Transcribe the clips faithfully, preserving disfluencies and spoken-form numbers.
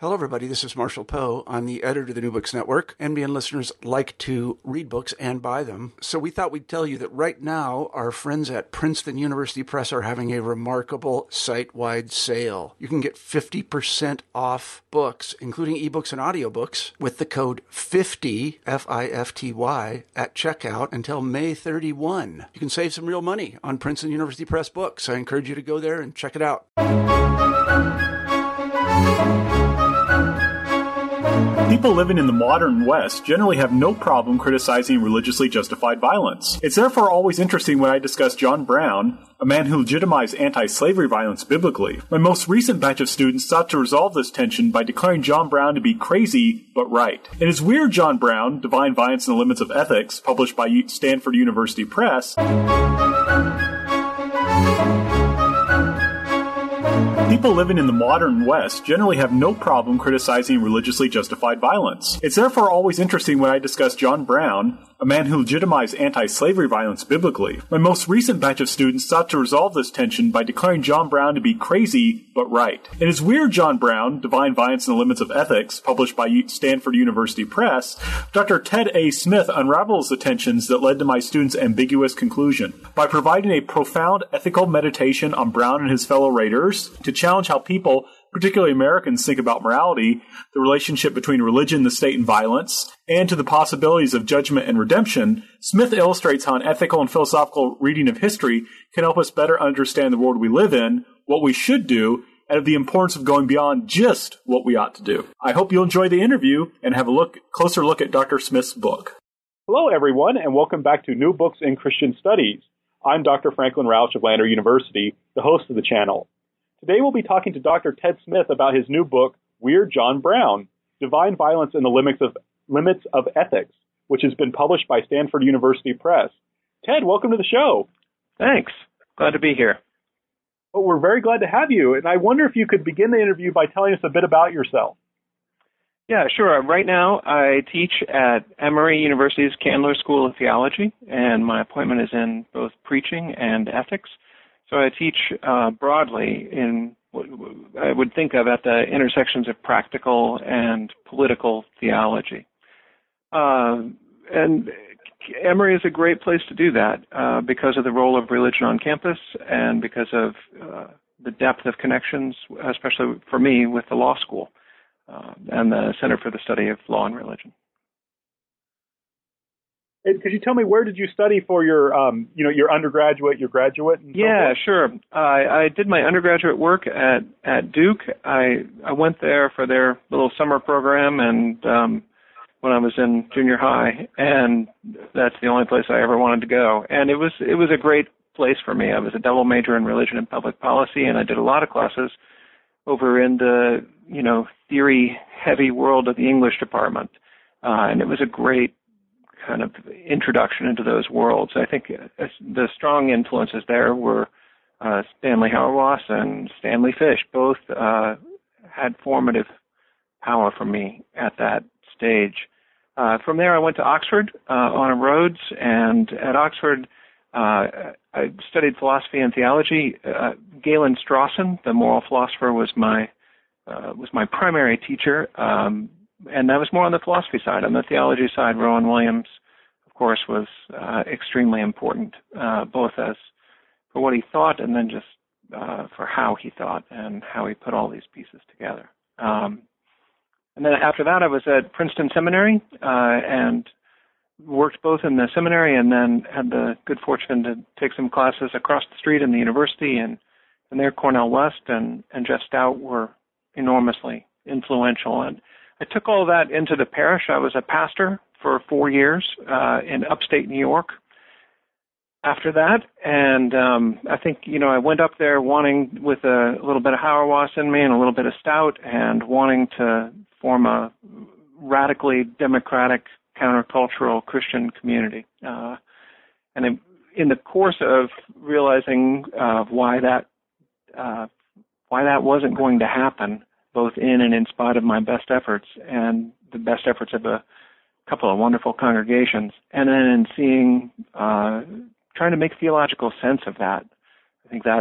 Hello, everybody. This is Marshall Poe. I'm the editor of the New Books Network. N B N listeners like to read books and buy them. So we thought we'd tell you that right now, our friends at Princeton University Press are having a remarkable site-wide sale. You can get fifty percent off books, including ebooks and audiobooks, with the code fifty, F I F T Y, at checkout until May thirty-first. You can save some real money on Princeton University Press books. I encourage you to go there and check it out. People living in the modern West generally have no problem criticizing religiously justified violence. It's therefore always interesting when I discuss John Brown, a man who legitimized anti-slavery violence biblically. My most recent batch of students sought to resolve this tension by declaring John Brown to be crazy but right. In his Weird John Brown, Divine Violence and the Limits of Ethics, published by Stanford University Press, people living in the modern West generally have no problem criticizing religiously justified violence. It's therefore always interesting when I discuss John Brown, a man who legitimized anti-slavery violence biblically. My most recent batch of students sought to resolve this tension by declaring John Brown to be crazy but right. In his Weird John Brown, Divine Violence and the Limits of Ethics, published by Stanford University Press, Doctor Ted A. Smith unravels the tensions that led to my students' ambiguous conclusion. By providing a profound ethical meditation on Brown and his fellow Raiders to challenge how people, particularly Americans, think about morality, the relationship between religion, the state, and violence, and to the possibilities of judgment and redemption, Smith illustrates how an ethical and philosophical reading of history can help us better understand the world we live in, what we should do, and of the importance of going beyond just what we ought to do. I hope you'll enjoy the interview and have a look closer look at Doctor Smith's book. Hello, everyone, and welcome back to New Books in Christian Studies. I'm Doctor Franklin Rauch of Lander University, the host of the channel. Today we'll be talking to Doctor Ted Smith about his new book, Weird John Brown, Divine Violence and the Limits of, Limits of Ethics, which has been published by Stanford University Press. Ted, welcome to the show. Thanks. Glad to be here. Well, we're very glad to have you, and I wonder if you could begin the interview by telling us a bit about yourself. Yeah, sure. Right now I teach at Emory University's Candler School of Theology, and my appointment is in both preaching and ethics. So I teach uh, broadly in what I would think of at the intersections of practical and political theology. Uh, and Emory is a great place to do that uh, because of the role of religion on campus and because of uh, the depth of connections, especially for me, with the law school uh, and the Center for the Study of Law and Religion. Could you tell me, where did you study for your, um, you know, your undergraduate, your graduate? And yeah, so sure. I, I did my undergraduate work at, at Duke. I, I went there for their little summer program, and um, when I was in junior high, and that's the only place I ever wanted to go. And it was it was a great place for me. I was a double major in religion and public policy, and I did a lot of classes over in the, you know, theory-heavy world of the English department, uh, and it was a great kind of introduction into those worlds. I think uh, the strong influences there were uh, Stanley Hauerwas and Stanley Fish. Both uh, had formative power for me at that stage. Uh, from there, I went to Oxford uh, on a Rhodes, and at Oxford, uh, I studied philosophy and theology. Uh, Galen Strawson, the moral philosopher, was my uh, was my primary teacher. Um, And that was more on the philosophy side. On the theology side, Rowan Williams, of course, was uh, extremely important, uh, both as for what he thought and then just uh, for how he thought and how he put all these pieces together. Um, and then after that, I was at Princeton Seminary uh, and worked both in the seminary and then had the good fortune to take some classes across the street in the university. And, and there, Cornell West and, and Jeff Stout were enormously influential. And I took all that into the parish. I was a pastor for four years uh, in upstate New York after that. And um, I think, you know, I went up there wanting with a little bit of Hauerwas in me and a little bit of Stout and wanting to form a radically democratic, countercultural Christian community. Uh, and in, in the course of realizing uh, why that uh, why that wasn't going to happen, both in and in spite of my best efforts and the best efforts of a couple of wonderful congregations, and then in seeing, uh, trying to make theological sense of that. I think that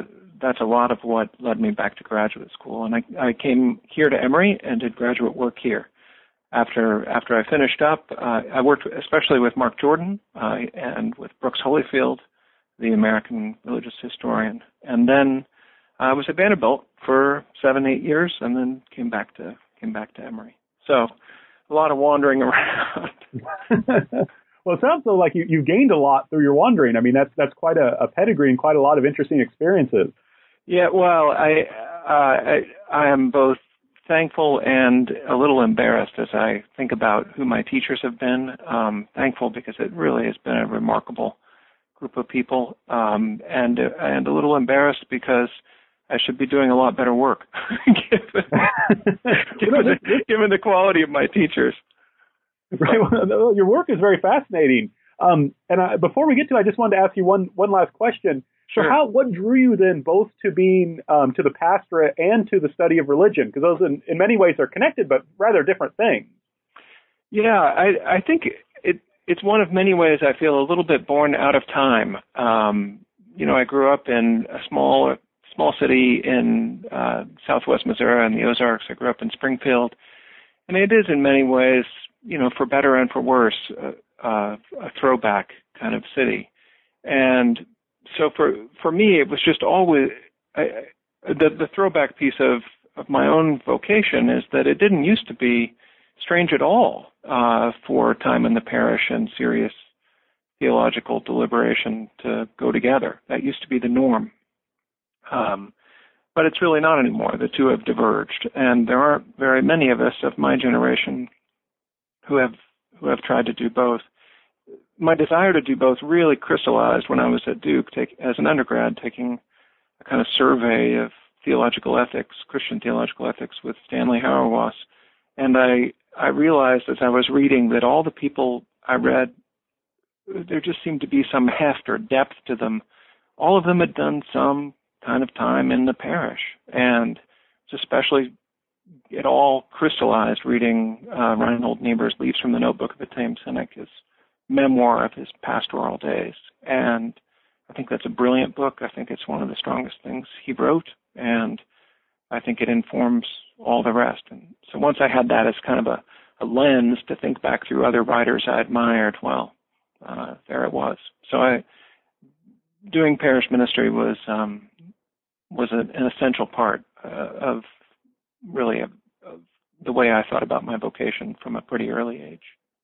that's a lot of what led me back to graduate school. And I, I came here to Emory and did graduate work here. After after I finished up, uh, I worked especially with Mark Jordan uh, and with Brooks Holyfield, the American religious historian. And then I was at Vanderbilt for seven, eight years, and then came back to came back to Emory. So a lot of wandering around. Well, it sounds like you, you've gained a lot through your wandering. I mean, that's that's quite a, a pedigree and quite a lot of interesting experiences. Yeah, well, I uh, I, I am both thankful and a little embarrassed as I think about who my teachers have been. Um, thankful because it really has been a remarkable group of people, um, and and a little embarrassed because I should be doing a lot better work given, given, the, given the quality of my teachers. Right. Well, your work is very fascinating. Um, and I, before we get to it, I just wanted to ask you one one last question. Sure. So how, what drew you then both to being, um, to the pastorate and to the study of religion? Because those in, in many ways are connected, but rather different things. Yeah, I, I think it, it's one of many ways I feel a little bit born out of time. Um, you know, I grew up in a small, small city in uh, southwest Missouri in the Ozarks. I grew up in Springfield. And it is in many ways, you know, for better and for worse, uh, uh, a throwback kind of city. And so for for me, it was just always I, the the throwback piece of, of my own vocation is that it didn't used to be strange at all uh, for time in the parish and serious theological deliberation to go together. That used to be the norm, um, but it's really not anymore. The two have diverged, and there aren't very many of us of my generation who have who have tried to do both. My desire to do both really crystallized when I was at Duke take, as an undergrad, taking a kind of survey of theological ethics, Christian theological ethics with Stanley Hauerwas. And I, I realized as I was reading that all the people I read, there just seemed to be some heft or depth to them. All of them had done some kind of time in the parish. And it's especially it all crystallized reading uh, Reinhold Niebuhr's Leaves from the Notebook of a Tame Cynic, his memoir of his pastoral days. And I think that's a brilliant book. I think it's one of the strongest things he wrote, and I think it informs all the rest. And so once I had that as kind of a, a lens to think back through other writers I admired, well, uh, there it was. So I, doing parish ministry was um, was a, an essential part uh, of really of, of the way I thought about my vocation from a pretty early age.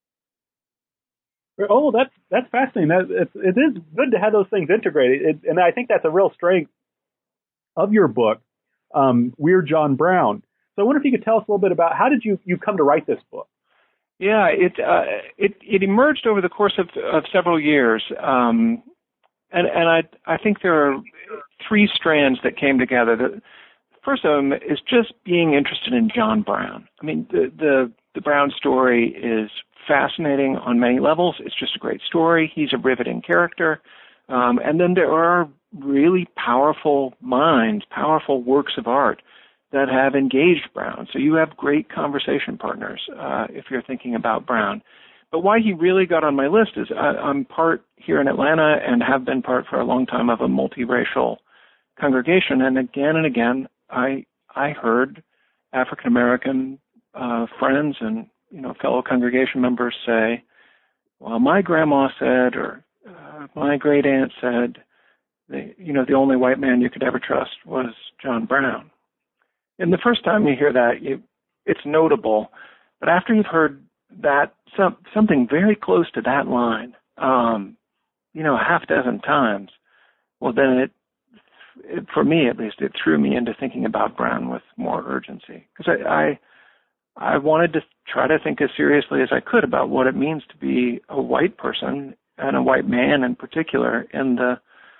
Oh, that's that's fascinating. That, it's, it is good to have those things integrated, it, and I think that's a real strength of your book, um, Weird John Brown. So I wonder if you could tell us a little bit about how did you, you come to write this book? Yeah, it uh, it it emerged over the course of, of several years, um, and and I I think there are three strands that came together. The first of them is just being interested in John Brown. I mean, the the, the Brown story is fascinating on many levels. It's just a great story. He's a riveting character. Um, and then there are really powerful minds, powerful works of art that have engaged Brown. So you have great conversation partners uh, if you're thinking about Brown. But why he really got on my list is I, I'm part here in Atlanta and have been part for a long time of a multiracial congregation. And again and again, I I heard African-American uh, friends and you know, fellow congregation members say, well, my grandma said, or uh, my great aunt said, the, you know, the only white man you could ever trust was John Brown. And the first time you hear that, you, it's notable. But after you've heard that, some, something very close to that line, um, you know, a half dozen times, well, then it, it, for me at least, it threw me into thinking about Brown with more urgency. Because I, I I wanted to try to think as seriously as I could about what it means to be a white person and a white man in particular in the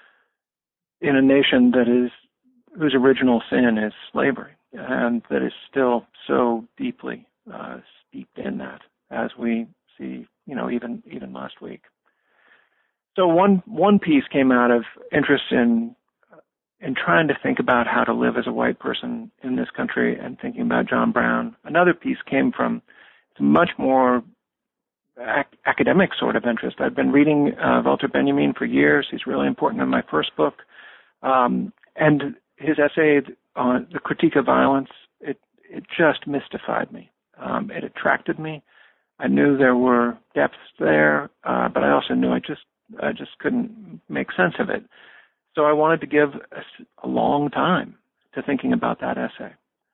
in a nation that is whose original sin is slavery and that is still so deeply uh, steeped in that, as we see, you know, even even last week. So one one piece came out of interest in in trying to think about how to live as a white person in this country and thinking about John Brown. Another piece came from much more ac- academic sort of interest. I've been reading uh, Walter Benjamin for years. He's really important in my first book. Um, and his essay on the critique of violence, it it just mystified me. Um, it attracted me. I knew there were depths there, uh, but I also knew I just I just couldn't make sense of it. So I wanted to give a, a long time to thinking about that essay.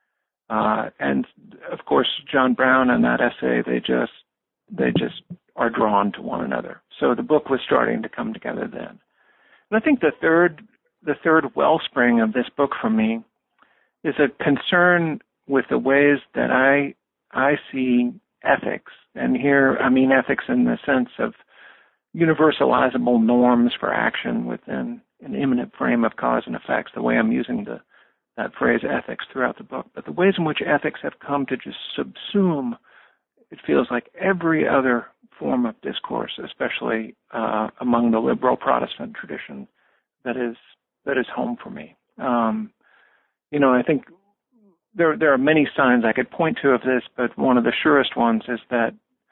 Uh, and of course, John Brown and that essay, they just they just are drawn to one another. So the book was starting to come together then. And I think the third the third wellspring of this book for me is a concern with the ways that I I see ethics. And here I mean ethics in the sense of universalizable norms for action within an immanent frame of cause and effects, the way I'm using the that phrase ethics throughout the book. But the ways in which ethics have come to just subsume, it feels like, every other form of discourse, especially uh, among the liberal Protestant tradition that is that is home for me. Um, you know, I think there there are many signs I could point to of this, but one of the surest ones is that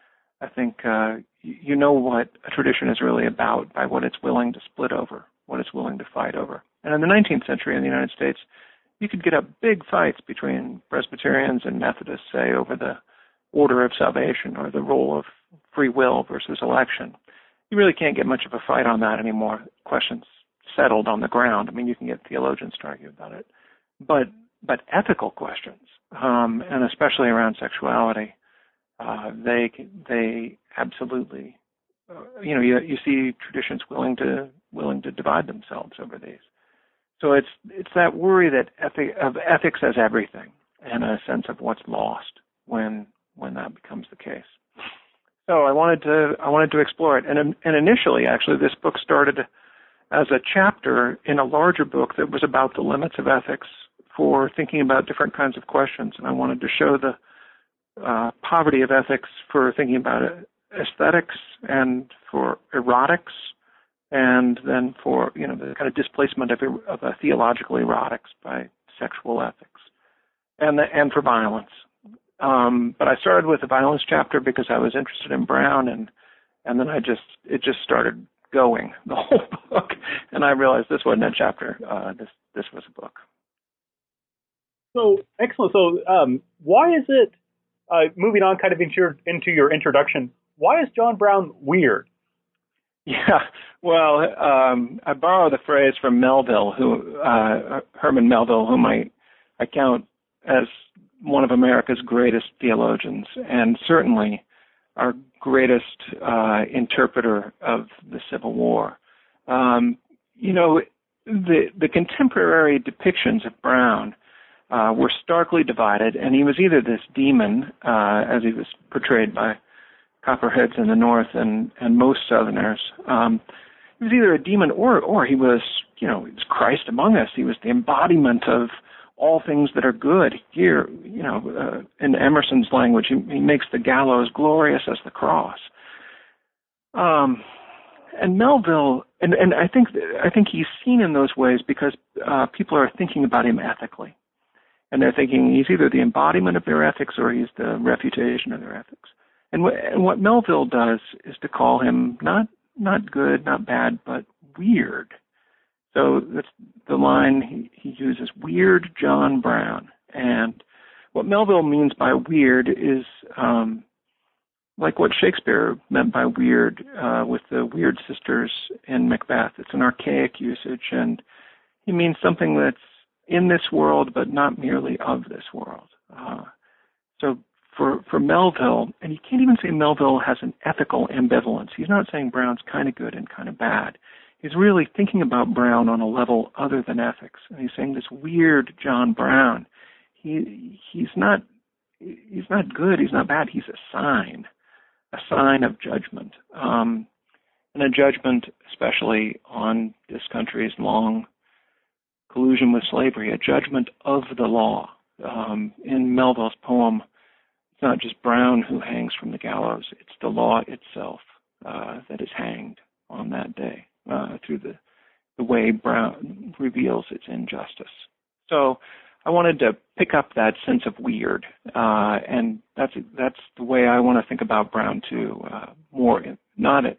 I think uh, you know what a tradition is really about by what it's willing to split over, what it's willing to fight over. And in the nineteenth century in the United States, you could get up big fights between Presbyterians and Methodists, say, over the order of salvation or the role of free will versus election. You really can't get much of a fight on that anymore. Questions settled on the ground. I mean, you can get theologians to argue about it. But but ethical questions, um, and especially around sexuality, uh, they they absolutely, uh, you know, you, you see traditions willing to willing to divide themselves over these. So it's it's that worry that ethic, of ethics as everything, and a sense of what's lost when when that becomes the case. So I wanted to I wanted to explore it, and and initially, actually, this book started as a chapter in a larger book that was about the limits of ethics for thinking about different kinds of questions, and I wanted to show the uh, poverty of ethics for thinking about aesthetics and for erotics, and then for, you know, the kind of displacement of, of a theological erotics by sexual ethics, and the, and for violence. Um, but I started with the violence chapter because I was interested in Brown, and and then I just it just started going, the whole book, and I realized this wasn't a chapter. Uh, this this was a book. So excellent. So um, why is it? Uh, moving on, kind of into your into your introduction, why is John Brown weird? Yeah, well, um, I borrow the phrase from Melville, who uh, Herman Melville, whom I I count as one of America's greatest theologians, and certainly our greatest uh, interpreter of the Civil War. Um, you know, the the contemporary depictions of Brown uh, were starkly divided, and he was either this demon, uh, as he was portrayed by Copperheads in the North and, and most Southerners. Um, he was either a demon or or he was, you know, he was Christ among us. He was the embodiment of all things that are good. Here, you know, uh, in Emerson's language, he, he makes the gallows glorious as the cross. Um, and Melville, and, and I think I think he's seen in those ways because uh, people are thinking about him ethically, and they're thinking he's either the embodiment of their ethics or he's the refutation of their ethics. And what, and what Melville does is to call him not not good, not bad, but weird. So that's the line he, he uses, weird John Brown. And what Melville means by weird is um, like what Shakespeare meant by weird uh, with the weird sisters in Macbeth. It's an archaic usage, and he means something that's in this world, but not merely of this world. Uh, so For for Melville, and you can't even say Melville has an ethical ambivalence. He's not saying Brown's kind of good and kind of bad. He's really thinking about Brown on a level other than ethics. And he's saying this weird John Brown, he he's not he's not good, he's not bad. He's a sign, a sign of judgment, um, and a judgment especially on this country's long collusion with slavery, a judgment of the law. Um, in Melville's poem, it's not just Brown who hangs from the gallows, it's the law itself uh, that is hanged on that day uh, through the, the way Brown reveals its injustice. So I wanted to pick up that sense of weird, uh, and that's that's the way I want to think about Brown too, uh, more not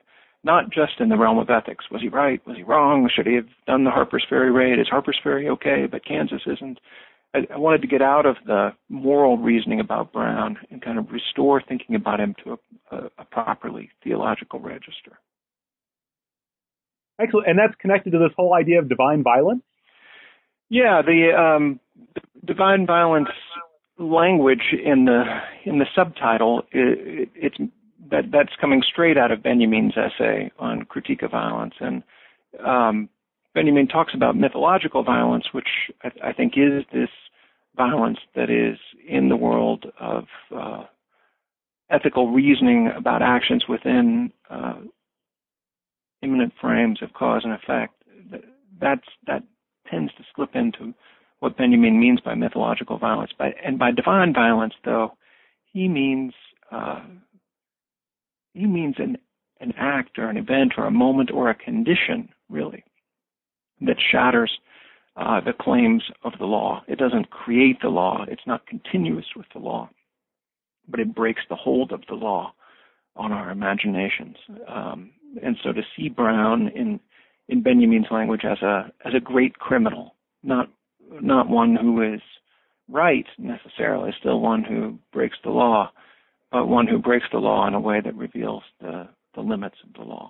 not just in the realm of ethics. Was he right? Was he wrong? Should he have done the Harper's Ferry raid? Is Harper's Ferry okay, but Kansas isn't? I, I wanted to get out of the moral reasoning about Brown and kind of restore thinking about him to a, a, a properly theological register. Excellent. And that's connected to this whole idea of divine violence? Yeah, the um, divine violence language in the in the subtitle, it, it, it's that that's coming straight out of Benjamin's essay on critique of violence. And um, Benjamin talks about mythological violence, which I, I think is this violence that is in the world of uh, ethical reasoning about actions within uh, immanent frames of cause and effect. That's that tends to slip into what Benjamin means by mythological violence. By, and by divine violence, though, he means uh, he means an an act or an event or a moment or a condition, really, that shatters uh, the claims of the law. It doesn't create the law. It's not continuous with the law, but it breaks the hold of the law on our imaginations. Um, and so to see Brown in in Benjamin's language as a as a great criminal, not not one who is right necessarily, still one who breaks the law, but one who breaks the law in a way that reveals the, the limits of the law.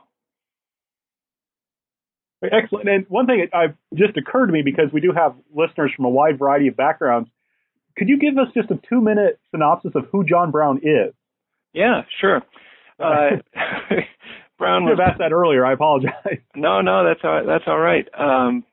Excellent. And one thing that I've just occurred to me, because we do have listeners from a wide variety of backgrounds, could you give us just a two-minute synopsis of who John Brown is? Yeah, sure. Uh, Brown was I should have asked that earlier. I apologize. No, no, that's all, that's all right. Um,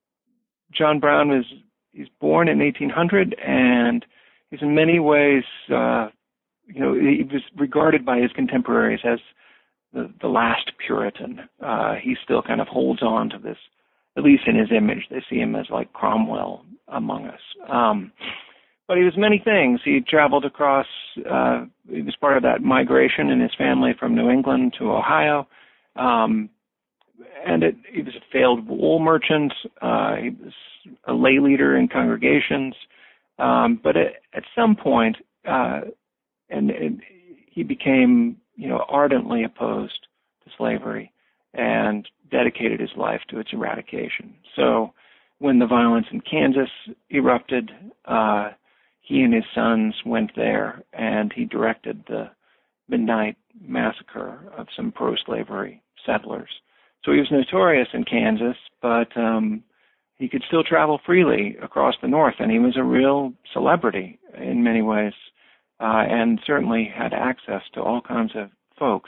John Brown was he's born in eighteen hundred, and he's in many ways, uh, you know, he was regarded by his contemporaries as the, the last Puritan. Uh, he still kind of holds on to this, at least in his image. They see him as like Cromwell among us. Um, but he was many things. He traveled across, uh, he was part of that migration in his family from New England to Ohio. Um, and it, he was a failed wool merchant. Uh, he was a lay leader in congregations. Um, but at, at some point, uh, and, and he became, you know, ardently opposed to slavery and dedicated his life to its eradication. So when the violence in Kansas erupted, uh, he and his sons went there, and he directed the midnight massacre of some pro-slavery settlers. So he was notorious in Kansas, but um, he could still travel freely across the North, and he was a real celebrity in many ways, uh, and certainly had access to all kinds of folks.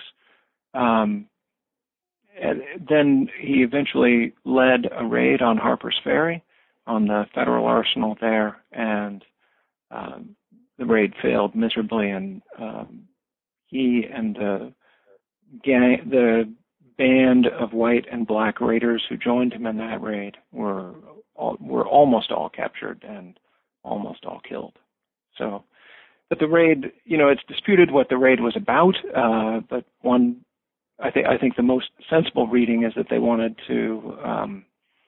Um, and then he eventually led a raid on Harper's Ferry, on the federal arsenal there, and um, the raid failed miserably, and um, he and the gang, the band of white and black raiders who joined him in that raid were all, were almost all captured and almost all killed. So, but the raid, you know, it's disputed what the raid was about. Uh, but one, I think, I think the most sensible reading is that they wanted to um,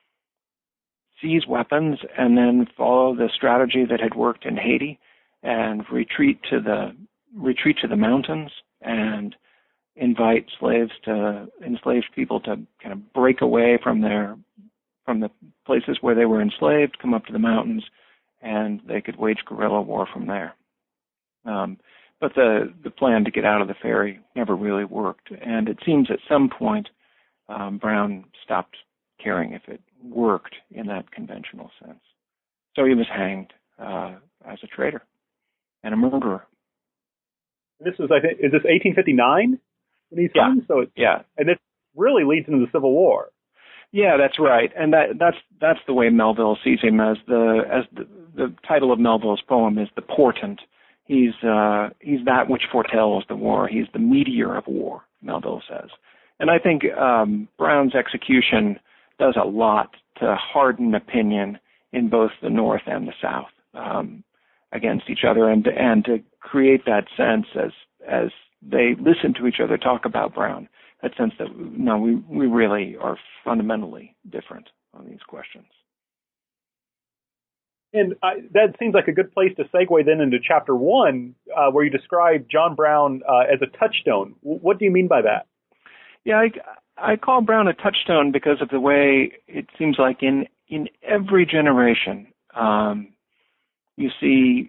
seize weapons and then follow the strategy that had worked in Haiti and retreat to the retreat to the mountains and invite slaves to enslaved people to kind of break away from their from the places where they were enslaved, come up to the mountains, and they could wage guerrilla war from there. Um, but the the plan to get out of the ferry never really worked, and it seems at some point um, Brown stopped caring if it worked in that conventional sense. So he was hanged uh, as a traitor and a murderer. This is, I think, is this eighteen fifty-nine when he's yeah. hung? So it's, yeah, and this really leads into the Civil War. Yeah, that's right, and that that's that's the way Melville sees him, as the as the, the title of Melville's poem is the portent. He's uh, he's that which foretells the war. He's the meteor of war, Melville says, and I think um, Brown's execution does a lot to harden opinion in both the North and the South um, against each other, and and to create that sense as as they listen to each other talk about Brown, that sense that no, we we really are fundamentally different on these questions. And I, that seems like a good place to segue then into chapter one, uh, where you describe John Brown uh, as a touchstone. W- what do you mean by that? Yeah, I, I call Brown a touchstone because of the way it seems like in in every generation um, you see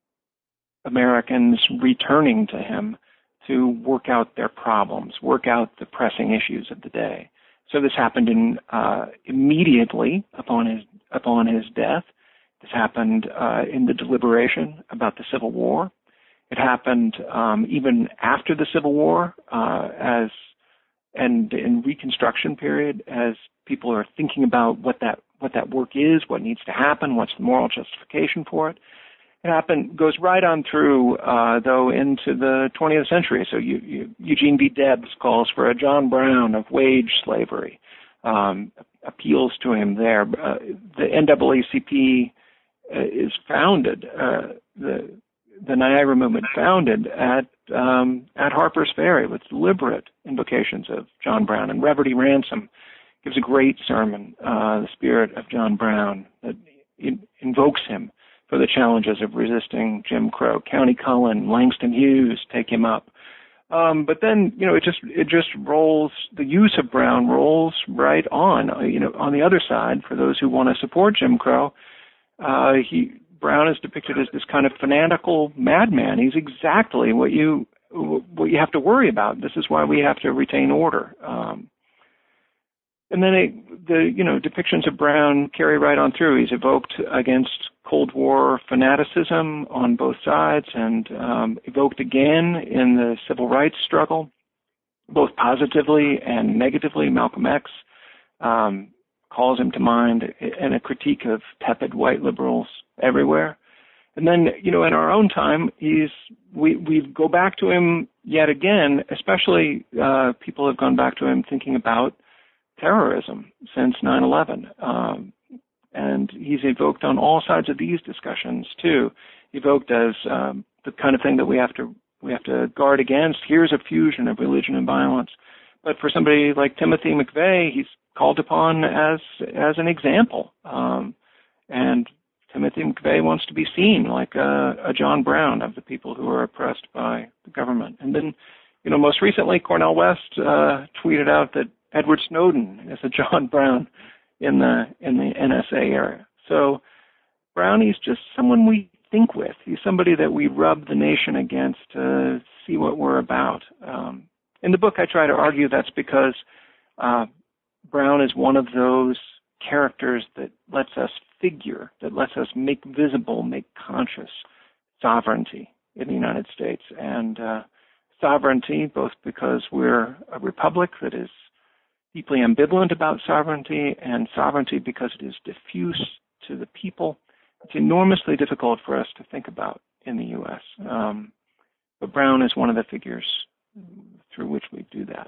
Americans returning to him to work out their problems, work out the pressing issues of the day. So this happened in uh, immediately upon his upon his death. This happened uh, in the deliberation about the Civil War. It happened um, even after the Civil War, uh, as and in Reconstruction period, as people are thinking about what that what that work is, what needs to happen, what's the moral justification for it. It happened goes right on through, uh, though, into the twentieth century. So you, you, Eugene V. Debs calls for a John Brown of wage slavery, um, appeals to him there. Uh, the N double A C P uh, is founded, uh, the the Niagara Movement founded at um, at Harper's Ferry with deliberate invocations of John Brown. And Reverdy Ransom gives a great sermon, uh, The Spirit of John Brown, that in, invokes him for the challenges of resisting Jim Crow. County Cullen, Langston Hughes take him up. Um, but then, you know, it just it just rolls, the use of Brown rolls right on. Uh, you know, on the other side, for those who want to support Jim Crow, uh, he Brown is depicted as this kind of fanatical madman. He's exactly what you what you have to worry about. This is why we have to retain order. Um, and then it, the you know depictions of Brown carry right on through. He's evoked against Cold War fanaticism on both sides, and um, evoked again in the civil rights struggle, both positively and negatively. Malcolm X um, calls him to mind in a critique of tepid white liberals everywhere. And then, you know, in our own time, he's we we go back to him yet again. Especially uh, people have gone back to him thinking about terrorism since nine eleven. Um, and he's evoked on all sides of these discussions too. Evoked as um, the kind of thing that we have to we have to guard against. Here's a fusion of religion and violence. But for somebody like Timothy McVeigh, he's called upon as as an example. Um, and Timothy McVeigh wants to be seen like a, a John Brown of the people who are oppressed by the government. And then, you know, most recently, Cornel West uh, tweeted out that Edward Snowden is a John Brown in the in the N S A area. So Brown, he's just someone we think with. He's somebody that we rub the nation against to see what we're about. Um, in the book, I try to argue that's because uh, Brown is one of those characters that lets us figure, that lets us make visible, make conscious sovereignty in the United States. And uh, sovereignty, both because we're a republic that is deeply ambivalent about sovereignty, and sovereignty because it is diffuse to the people. It's enormously difficult for us to think about in the U S. Um, but Brown is one of the figures through which we do that.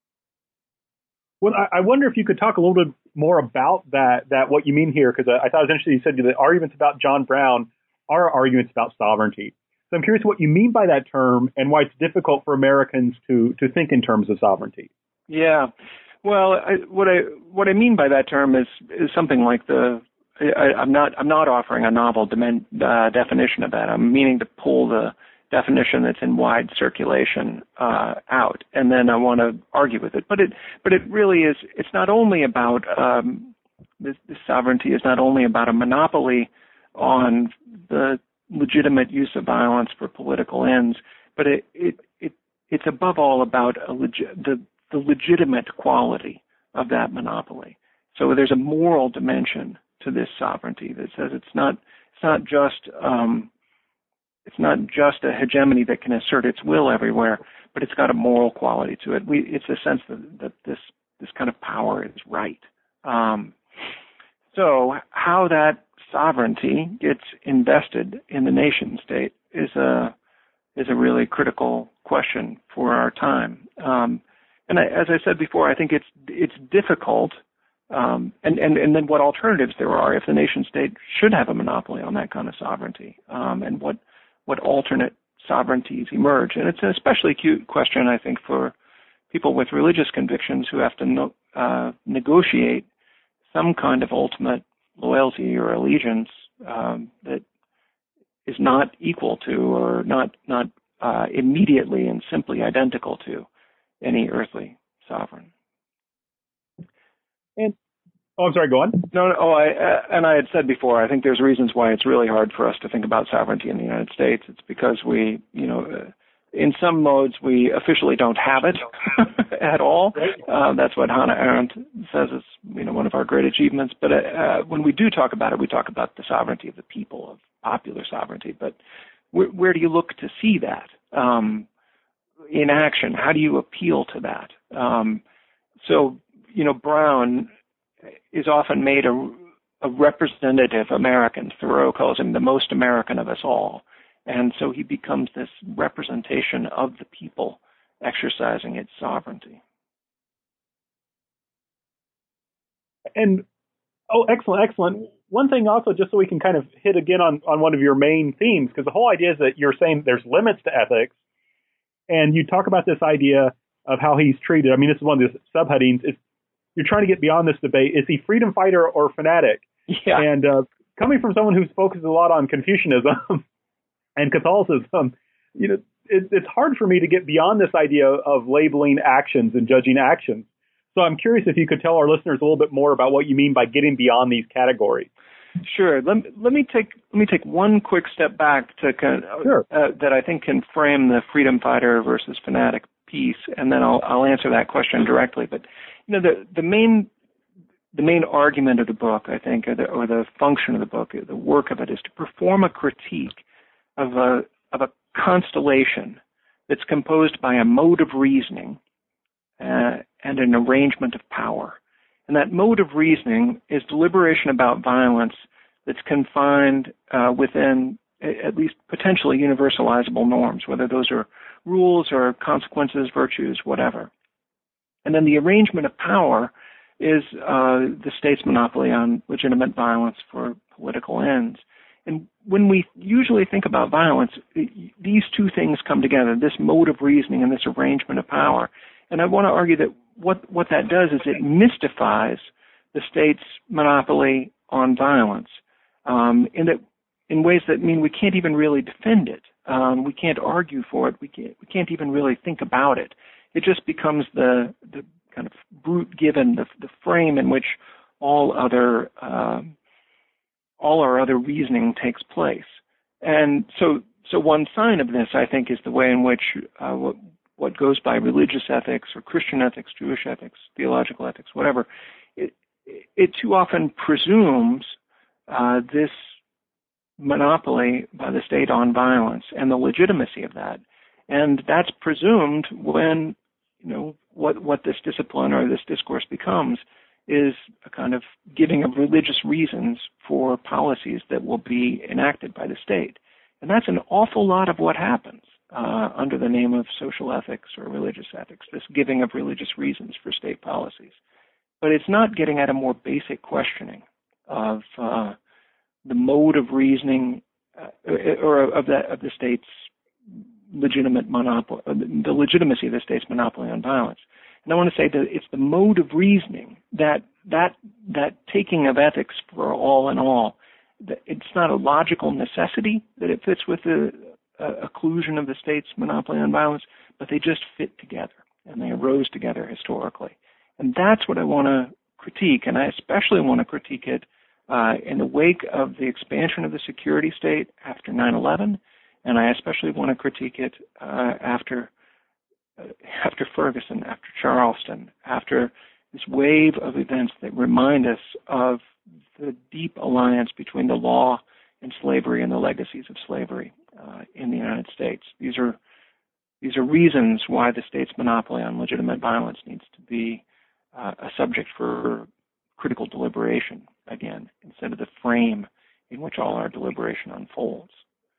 Well, I wonder if you could talk a little bit more about that, that what you mean here, because I thought it was interesting you said the arguments about John Brown are arguments about sovereignty. So I'm curious what you mean by that term and why it's difficult for Americans to, to think in terms of sovereignty. Yeah. Well, I, what I what I mean by that term is is something like the I, I'm not I'm not offering a novel dimen, uh, definition of that. I'm meaning to pull the definition that's in wide circulation uh, out, and then I want to argue with it. But it but it really is. It's not only about um, this, this sovereignty is not only about a monopoly on the legitimate use of violence for political ends, but it it, it it's above all about a legi- the the legitimate quality of that monopoly. So there's a moral dimension to this sovereignty that says it's not it's not just um, it's not just a hegemony that can assert its will everywhere, but it's got a moral quality to it. We, it's a sense that, that this this kind of power is right. Um, so how that sovereignty gets invested in the nation state is a is a really critical question for our time. Um, and I, as I said before, I think it's it's difficult. Um, and, and, and then what alternatives there are if the nation state should have a monopoly on that kind of sovereignty, um, and what what alternate sovereignties emerge. And it's an especially acute question, I think, for people with religious convictions who have to no, uh, negotiate some kind of ultimate loyalty or allegiance um, that is not equal to or not not uh, immediately and simply identical to any earthly sovereign. And oh, I'm sorry. Go on. No, no. Oh, I uh, and I had said before. I think there's reasons why it's really hard for us to think about sovereignty in the United States. It's because we, you know, uh, in some modes we officially don't have it at all. Uh, that's what Hannah Arendt says is, you know, one of our great achievements. But uh, when we do talk about it, we talk about the sovereignty of the people, of popular sovereignty. But where, where do you look to see that um, in action? How do you appeal to that? Um, so, you know, Brown is often made a, a representative American. Thoreau calls him the most American of us all. And so he becomes this representation of the people exercising its sovereignty. And, oh, excellent, excellent. One thing also, just so we can kind of hit again on, on one of your main themes, because the whole idea is that you're saying there's limits to ethics, and you talk about this idea of how he's treated. I mean, this is one of the subheadings. It's, you're trying to get beyond this debate. Is he freedom fighter or fanatic? Yeah. And uh, coming from someone who's focused a lot on Confucianism and Catholicism, you know, it, it's hard for me to get beyond this idea of labeling actions and judging actions. So I'm curious if you could tell our listeners a little bit more about what you mean by getting beyond these categories. Sure. Let, let me take let me take one quick step back to kind of, sure. uh, that I think can frame the freedom fighter versus fanatic piece, and then I'll I'll answer that question directly. But you know, the the main the main argument of the book, I think, or the, or the function of the book, the work of it, is to perform a critique of a of a constellation that's composed by a mode of reasoning uh, and an arrangement of power. And that mode of reasoning is deliberation about violence that's confined uh, within at least potentially universalizable norms, whether those are rules or consequences, virtues, whatever. And then the arrangement of power is uh, the state's monopoly on legitimate violence for political ends. And when we usually think about violence, these two things come together, this mode of reasoning and this arrangement of power. And I want to argue that what, what that does is it mystifies the state's monopoly on violence um, in, that, in ways that mean we can't even really defend it. Um, we can't argue for it. We can't, we can't even really think about it. It just becomes the, the kind of brute given, the, the frame in which all other um, all our other reasoning takes place. And so so one sign of this, I think, is the way in which uh, what, what goes by religious ethics or Christian ethics, Jewish ethics, theological ethics, whatever, it, it too often presumes uh, this monopoly by the state on violence and the legitimacy of that. And that's presumed when, you know, what, what this discipline or this discourse becomes is a kind of giving of religious reasons for policies that will be enacted by the state. And that's an awful lot of what happens uh, under the name of social ethics or religious ethics, this giving of religious reasons for state policies. But it's not getting at a more basic questioning of uh, the mode of reasoning uh, or of, that, of the state's legitimate monopoly, the legitimacy of the state's monopoly on violence. And I want to say that it's the mode of reasoning, that that that taking of ethics for all in all. That it's not a logical necessity that it fits with the uh, occlusion of the state's monopoly on violence, but they just fit together, and they arose together historically. And that's what I want to critique, and I especially want to critique it uh, in the wake of the expansion of the security state after nine eleven, and I especially want to critique it uh, after after Ferguson, after Charleston, after this wave of events that remind us of the deep alliance between the law and slavery and the legacies of slavery uh, in the United States. These are these are reasons why the state's monopoly on legitimate violence needs to be uh, a subject for critical deliberation again, instead of the frame in which all our deliberation unfolds.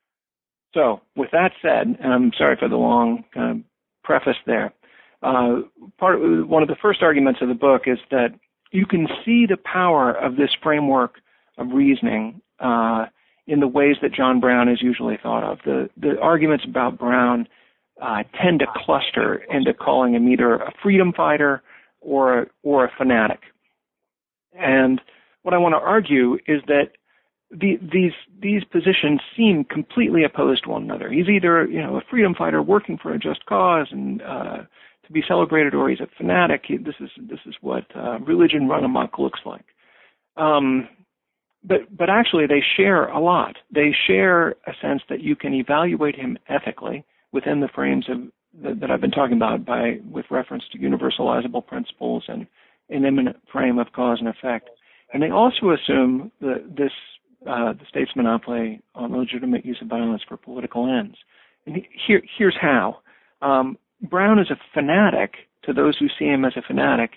So, with that said, and I'm sorry for the long kind of preface there. Uh, part of, one of the first arguments of the book is that you can see the power of this framework of reasoning uh, in the ways that John Brown is usually thought of. The, the arguments about Brown uh, tend to cluster into calling him either a freedom fighter or or a fanatic. And what I want to argue is that the, these these positions seem completely opposed to one another. He's either, you know, a freedom fighter working for a just cause and uh, to be celebrated, or he's a fanatic. He, this is this is what uh, religion run amok looks like. Um, but but actually, they share a lot. They share a sense that you can evaluate him ethically within the frames of that, that I've been talking about, by with reference to universalizable principles and an immanent frame of cause and effect. And they also assume that this uh, the state's monopoly on legitimate use of violence for political ends. And he, here, here's how. Um, Brown is a fanatic to those who see him as a fanatic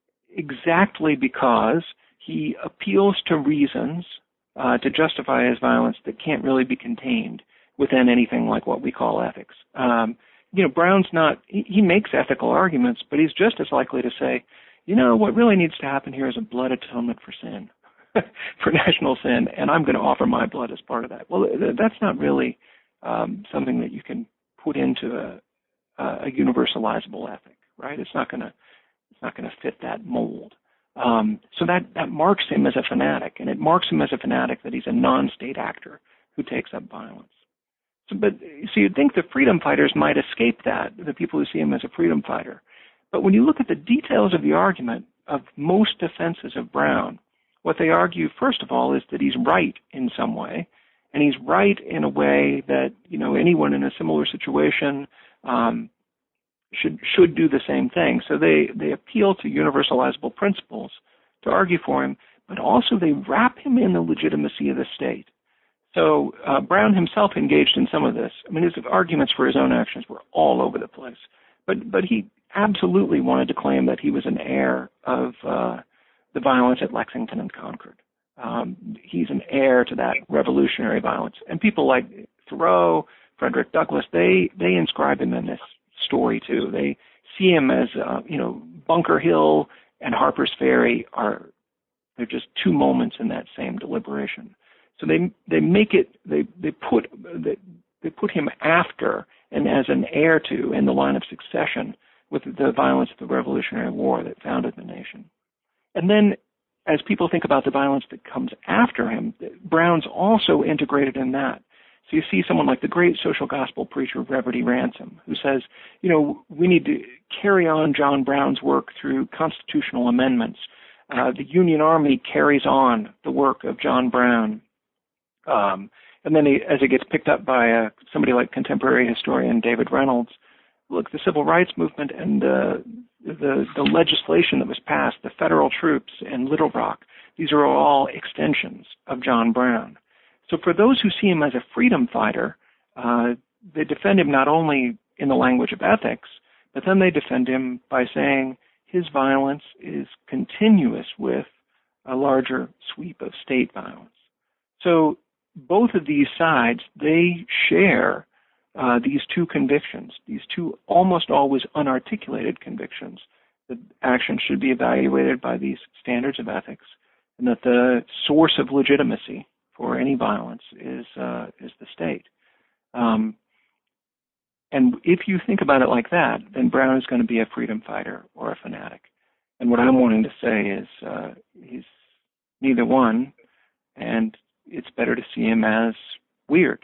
exactly because he appeals to reasons uh, to justify his violence that can't really be contained within anything like what we call ethics. Um, you know, Brown's not, he, he makes ethical arguments, but he's just as likely to say, you know, what really needs to happen here is a blood atonement for sin, for national sin, and I'm going to offer my blood as part of that. Well, that's not really um, something that you can put into a, a universalizable ethic, right? It's not going to it's not going to fit that mold. Um, so that, that marks him as a fanatic, and it marks him as a fanatic that he's a non-state actor who takes up violence. So, but so you'd think the freedom fighters might escape that, the people who see him as a freedom fighter. But when you look at the details of the argument of most defenses of Brown, what they argue, first of all, is that he's right in some way, and he's right in a way that, you know, anyone in a similar situation um, should should do the same thing. So they, they appeal to universalizable principles to argue for him, but also they wrap him in the legitimacy of the state. So uh, Brown himself engaged in some of this. I mean, his arguments for his own actions were all over the place, but but he absolutely wanted to claim that he was an heir of uh, the violence at Lexington and Concord. Um, he's an heir to that revolutionary violence. And people like Thoreau, Frederick Douglass, they, they inscribe him in this story too. They see him as, uh, you know, Bunker Hill and Harper's Ferry are, they're just two moments in that same deliberation. So they, they make it, they, they put, they, they put him after and as an heir to in the line of succession with the violence of the Revolutionary War that founded the nation. And then as people think about the violence that comes after him, Brown's also integrated in that. So you see someone like the great social gospel preacher Reverend E. Ransom, who says, you know, we need to carry on John Brown's work through constitutional amendments. Uh, the Union Army carries on the work of John Brown. Um, and then he, as it gets picked up by uh, somebody like contemporary historian David Reynolds, look, the civil rights movement and uh, the, the legislation that was passed, the federal troops in Little Rock, these are all extensions of John Brown. So for those who see him as a freedom fighter, uh, they defend him not only in the language of ethics, but then they defend him by saying his violence is continuous with a larger sweep of state violence. So both of these sides, they share Uh, these two convictions, these two almost always unarticulated convictions, that action should be evaluated by these standards of ethics, and that the source of legitimacy for any violence is uh, is the state. Um, and if you think about it like that, then Brown is going to be a freedom fighter or a fanatic. And what I'm wanting to say is uh, he's neither one, and it's better to see him as weird.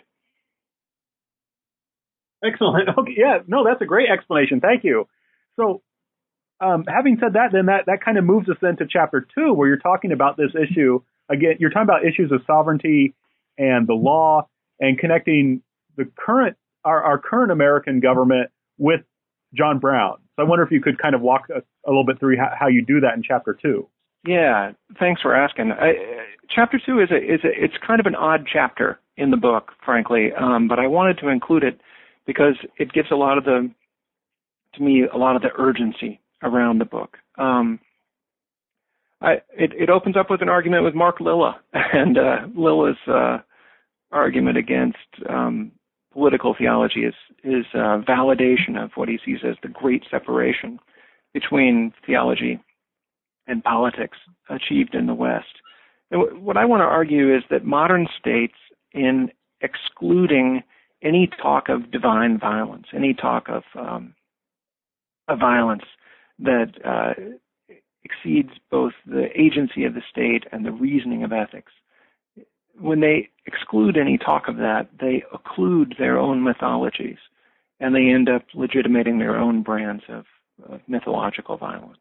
Excellent. Okay, yeah, no, that's a great explanation. Thank you. So, um, having said that, then that, that kind of moves us into chapter two, where you're talking about this issue. Again, you're talking about issues of sovereignty and the law and connecting the current, our, our current American government with John Brown. So I wonder if you could kind of walk us a little bit through how, how you do that in chapter two. Yeah, thanks for asking. I, chapter two is a, is a, it's kind of an odd chapter in the book, frankly, um, but I wanted to include it because it gives a lot of the, to me, a lot of the urgency around the book. Um, I, it, it opens up with an argument with Mark Lilla, and uh, Lilla's uh, argument against um, political theology is, is uh, validation of what he sees as the great separation between theology and politics achieved in the West. And w- what I want to argue is that modern states, in excluding any talk of divine violence, any talk of um, a violence that uh, exceeds both the agency of the state and the reasoning of ethics, when they exclude any talk of that, they occlude their own mythologies, and they end up legitimating their own brands of, of mythological violence.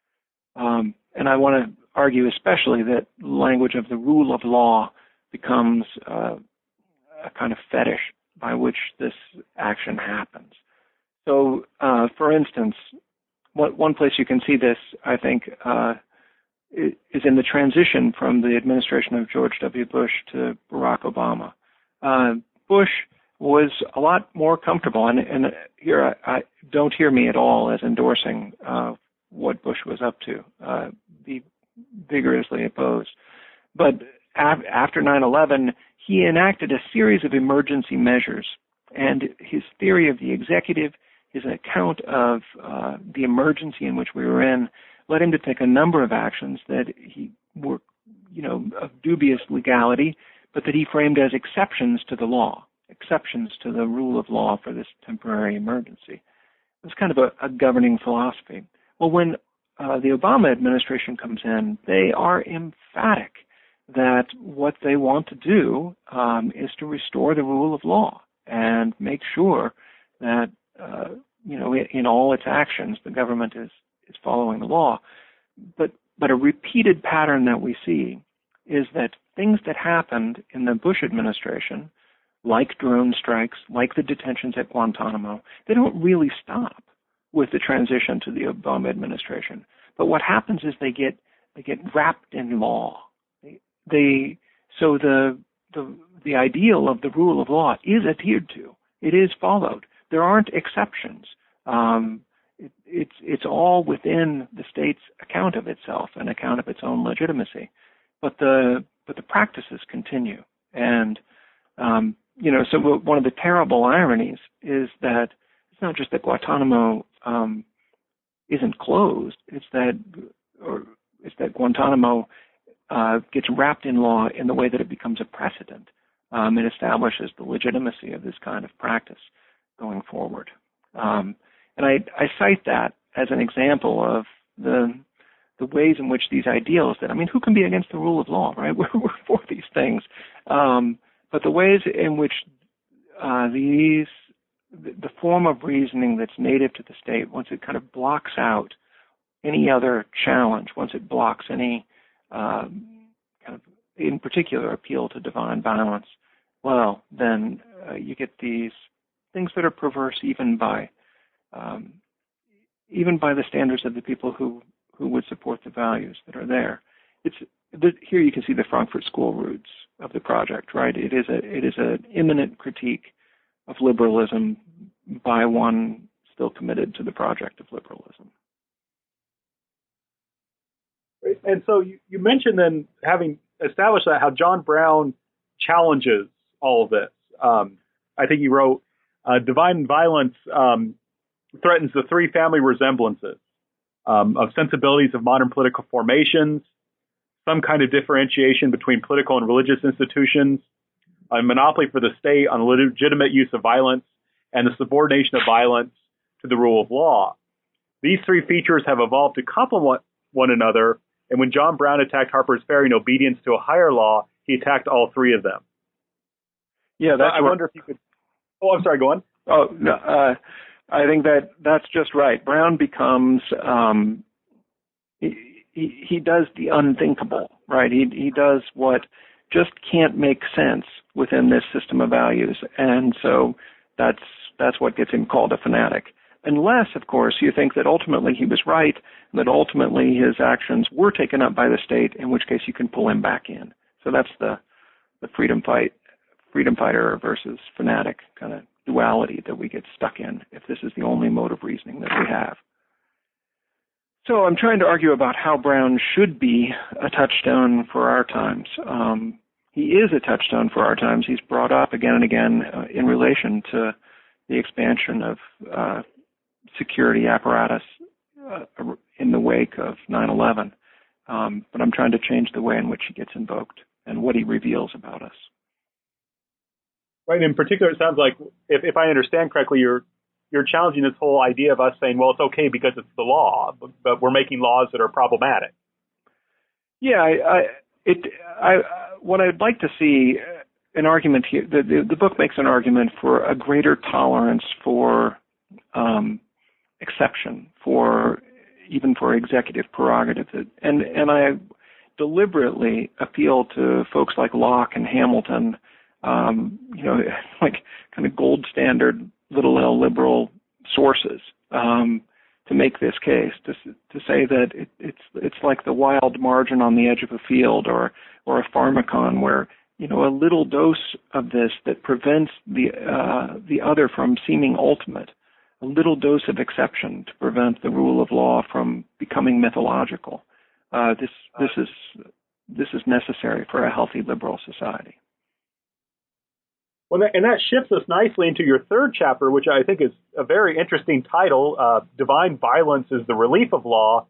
Um, and I want to argue especially that language of the rule of law becomes uh, a kind of fetish by which this action happens. So, uh, for instance, what, one place you can see this, I think, uh, is in the transition from the administration of George W. Bush to Barack Obama. Uh, Bush was a lot more comfortable, and, and here I, I don't hear me at all as endorsing uh, what Bush was up to, uh, be vigorously opposed. But af- after nine eleven, he enacted a series of emergency measures, and his theory of the executive, his account of uh, the emergency in which we were in, led him to take a number of actions that he were, you know, of dubious legality, but that he framed as exceptions to the law, exceptions to the rule of law for this temporary emergency. It was kind of a, a governing philosophy. Well, when uh, the Obama administration comes in, they are emphatic that what they want to do um, is to restore the rule of law and make sure that, uh, you know, in, in all its actions, the government is is following the law. But but a repeated pattern that we see is that things that happened in the Bush administration, like drone strikes, like the detentions at Guantanamo, they don't really stop with the transition to the Obama administration. But what happens is they get they get wrapped in law. They, they so the the the ideal of the rule of law is adhered to. It is followed. There aren't exceptions. Um, It, it's it's all within the state's account of itself, an account of its own legitimacy, but the but the practices continue, and um, you know. So one of the terrible ironies is that it's not just that Guantanamo um, isn't closed; it's that or it's that Guantanamo uh, gets wrapped in law in the way that it becomes a precedent. Um, it establishes the legitimacy of this kind of practice going forward. Um, And I, I cite that as an example of the the ways in which these ideals that, I mean, who can be against the rule of law, right? We're, we're for these things. Um, but the ways in which uh, these, the, the form of reasoning that's native to the state, once it kind of blocks out any other challenge, once it blocks any um, kind of, in particular, appeal to divine violence, well, then uh, you get these things that are perverse even by Um, even by the standards of the people who, who would support the values that are there. It's the, here you can see the Frankfurt School roots of the project, right? It is a it is an imminent critique of liberalism by one still committed to the project of liberalism. And so you, you mentioned then, having established that, how John Brown challenges all of this. Um, I think he wrote, uh, divine violence um, threatens the three family resemblances um, of sensibilities of modern political formations, some kind of differentiation between political and religious institutions, a monopoly for the state on legitimate use of violence, and the subordination of violence to the rule of law. These three features have evolved to complement one another, and when John Brown attacked Harper's Ferry in obedience to a higher law, he attacked all three of them. Yeah, that's I wonder if you could... Oh, I'm sorry, go on. Oh, no, uh, I think that that's just right. Brown becomes, um, he, he, he does the unthinkable, right? He, he does what just can't make sense within this system of values. And so that's, that's what gets him called a fanatic. Unless, of course, you think that ultimately he was right, and that ultimately his actions were taken up by the state, in which case you can pull him back in. So that's the, the freedom fight, freedom fighter versus fanatic kind of duality that we get stuck in if this is the only mode of reasoning that we have. So I'm trying to argue about how Brown should be a touchstone for our times. Um, he is a touchstone for our times. He's brought up again and again uh, in relation to the expansion of uh, security apparatus uh, in the wake of nine eleven. Um, but I'm trying to change the way in which he gets invoked and what he reveals about us. Right. In particular, it sounds like, if, if I understand correctly, you're you're challenging this whole idea of us saying, well, it's okay because it's the law, but, but we're making laws that are problematic. Yeah, I, I, it, I, what I'd like to see, an argument here, the, the, the book makes an argument for a greater tolerance for um, exception, for even for executive prerogative. And, and I deliberately appeal to folks like Locke and Hamilton, um, you know, like kind of gold standard little L liberal sources, um, to make this case, to to say that it, it's it's like the wild margin on the edge of a field, or or a pharmacon where, you know, a little dose of this that prevents the uh, the other from seeming ultimate, a little dose of exception to prevent the rule of law from becoming mythological. Uh, this this is this is necessary for a healthy liberal society. Well, and that shifts us nicely into your third chapter, which I think is a very interesting title. Uh, Divine Violence is the Relief of Law,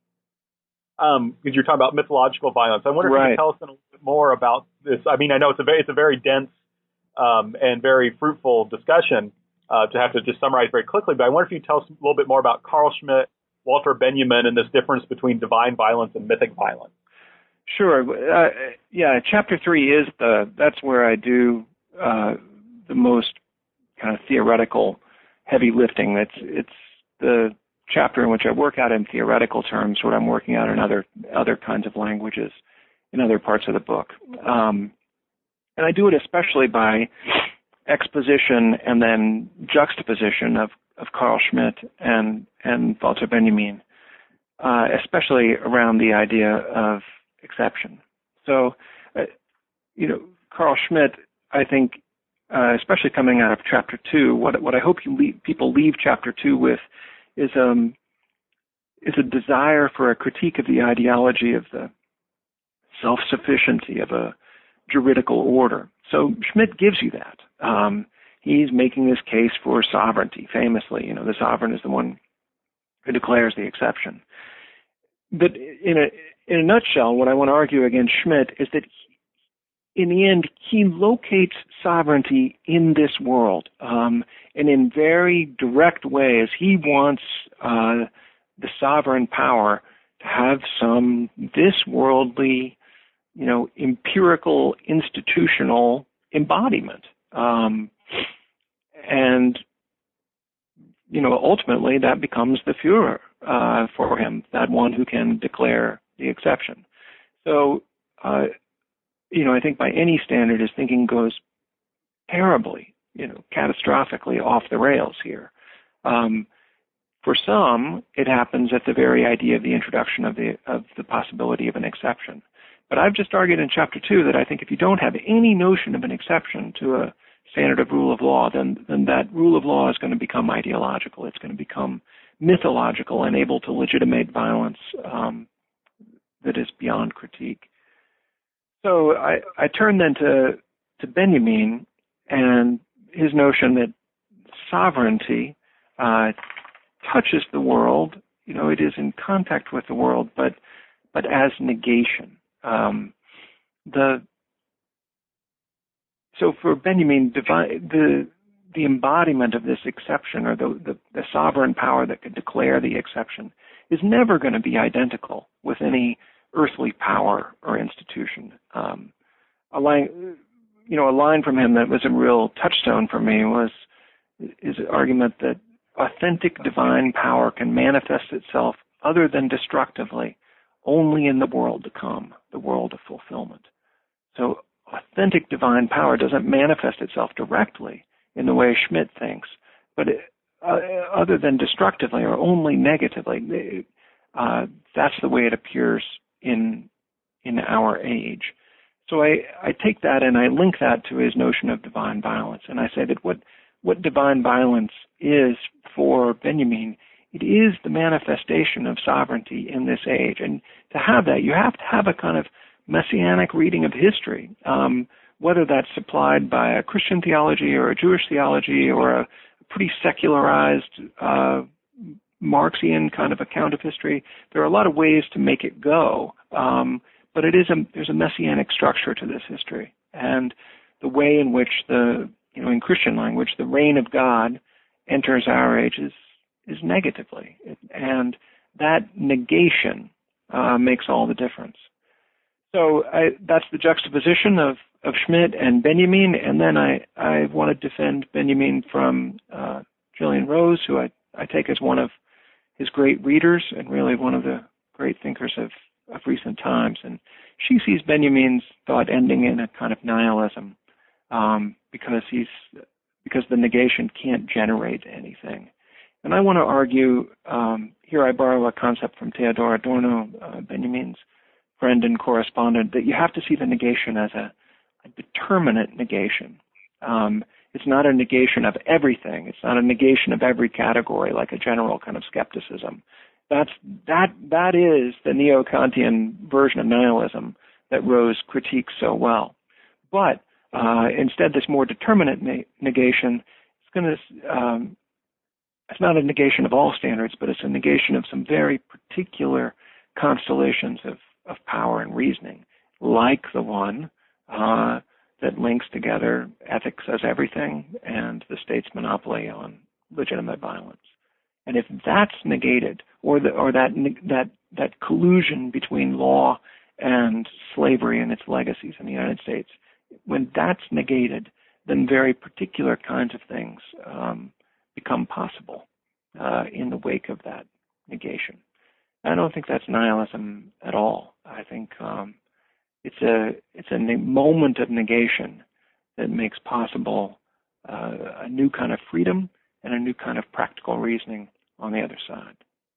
um, because you're talking about mythological violence. I wonder if right. you could tell us a little bit more about this. I mean, I know it's a very, it's a very dense um, and very fruitful discussion uh, to have to just summarize very quickly, but I wonder if you could tell us a little bit more about Carl Schmitt, Walter Benjamin, and this difference between divine violence and mythic violence. Sure. Uh, yeah, chapter three is the, that's where I do Uh, the most kind of theoretical heavy lifting. It's it's the chapter in which I work out in theoretical terms what I'm working out in other other kinds of languages in other parts of the book. Um, and I do it especially by exposition and then juxtaposition of, of Carl Schmitt and, and Walter Benjamin, uh, especially around the idea of exception. So, uh, you know, Carl Schmitt, I think, uh, especially coming out of chapter two, what what I hope you leave, people leave chapter two with is um is a desire for a critique of the ideology of the self-sufficiency of a juridical order. So Schmitt gives you that. Um, he's making this case for sovereignty, famously. You know, the sovereign is the one who declares the exception. But in a in a nutshell, what I want to argue against Schmitt is that in the end, he locates sovereignty in this world, um, and in very direct ways. He wants uh, the sovereign power to have some this worldly, you know, empirical, institutional embodiment, um, and you know, ultimately that becomes the Führer uh, for him, that one who can declare the exception. So. Uh, You know, I think by any standard, his thinking goes terribly, you know, catastrophically off the rails here. Um, for some, it happens at the very idea of the introduction of the of the possibility of an exception. But I've just argued in chapter two that I think if you don't have any notion of an exception to a standard of rule of law, then then that rule of law is going to become ideological. It's going to become mythological and able to legitimate violence um, that is beyond critique. So I, I turn then to, to Benjamin and his notion that sovereignty uh, touches the world. You know, it is in contact with the world, but but as negation. Um, the so for Benjamin, divine, the the embodiment of this exception, or the, the the sovereign power that could declare the exception, is never going to be identical with any earthly power or institution. Um, a line, you know, a line from him that was a real touchstone for me was his argument that authentic divine power can manifest itself other than destructively only in the world to come, the world of fulfillment. So authentic divine power doesn't manifest itself directly in the way Schmitt thinks, but it, uh, other than destructively or only negatively, uh, that's the way it appears in in our age. So I, I take that and I link that to his notion of divine violence. And I say that what, what divine violence is for Benjamin, it is the manifestation of sovereignty in this age. And to have that, you have to have a kind of messianic reading of history, um, whether that's supplied by a Christian theology or a Jewish theology or a pretty secularized uh Marxian kind of account of history. There are a lot of ways to make it go, um, but it is a there's a messianic structure to this history, and the way in which the you know in Christian language the reign of God enters our age is is negatively, and that negation uh, makes all the difference. So I, that's the juxtaposition of, of Schmidt and Benjamin, and then I, I want to defend Benjamin from uh, Gillian Rose, who I, I take as one of his great readers and really one of the great thinkers of, of recent times. And she sees Benjamin's thought ending in a kind of nihilism um, because he's because the negation can't generate anything. And I want to argue, um, here I borrow a concept from Theodor Adorno, uh, Benjamin's friend and correspondent, that you have to see the negation as a, a determinate negation. Um, it's not a negation of everything. It's not a negation of every category, like a general kind of skepticism. That's that that is the neo-Kantian version of nihilism that Rose critiques so well. But uh, instead, this more determinate ne- negation is going to um, it's not a negation of all standards, but it's a negation of some very particular constellations of, of power and reasoning, like the one uh, that links together ethics as everything and the state's monopoly on legitimate violence. And if that's negated, or the, or that that that collusion between law and slavery and its legacies in the United States, when that's negated, then very particular kinds of things um, become possible uh, in the wake of that negation. I don't think that's nihilism at all. I think um, it's a it's a ne- moment of negation that makes possible uh, a new kind of freedom and a new kind of practical reasoning on the other side.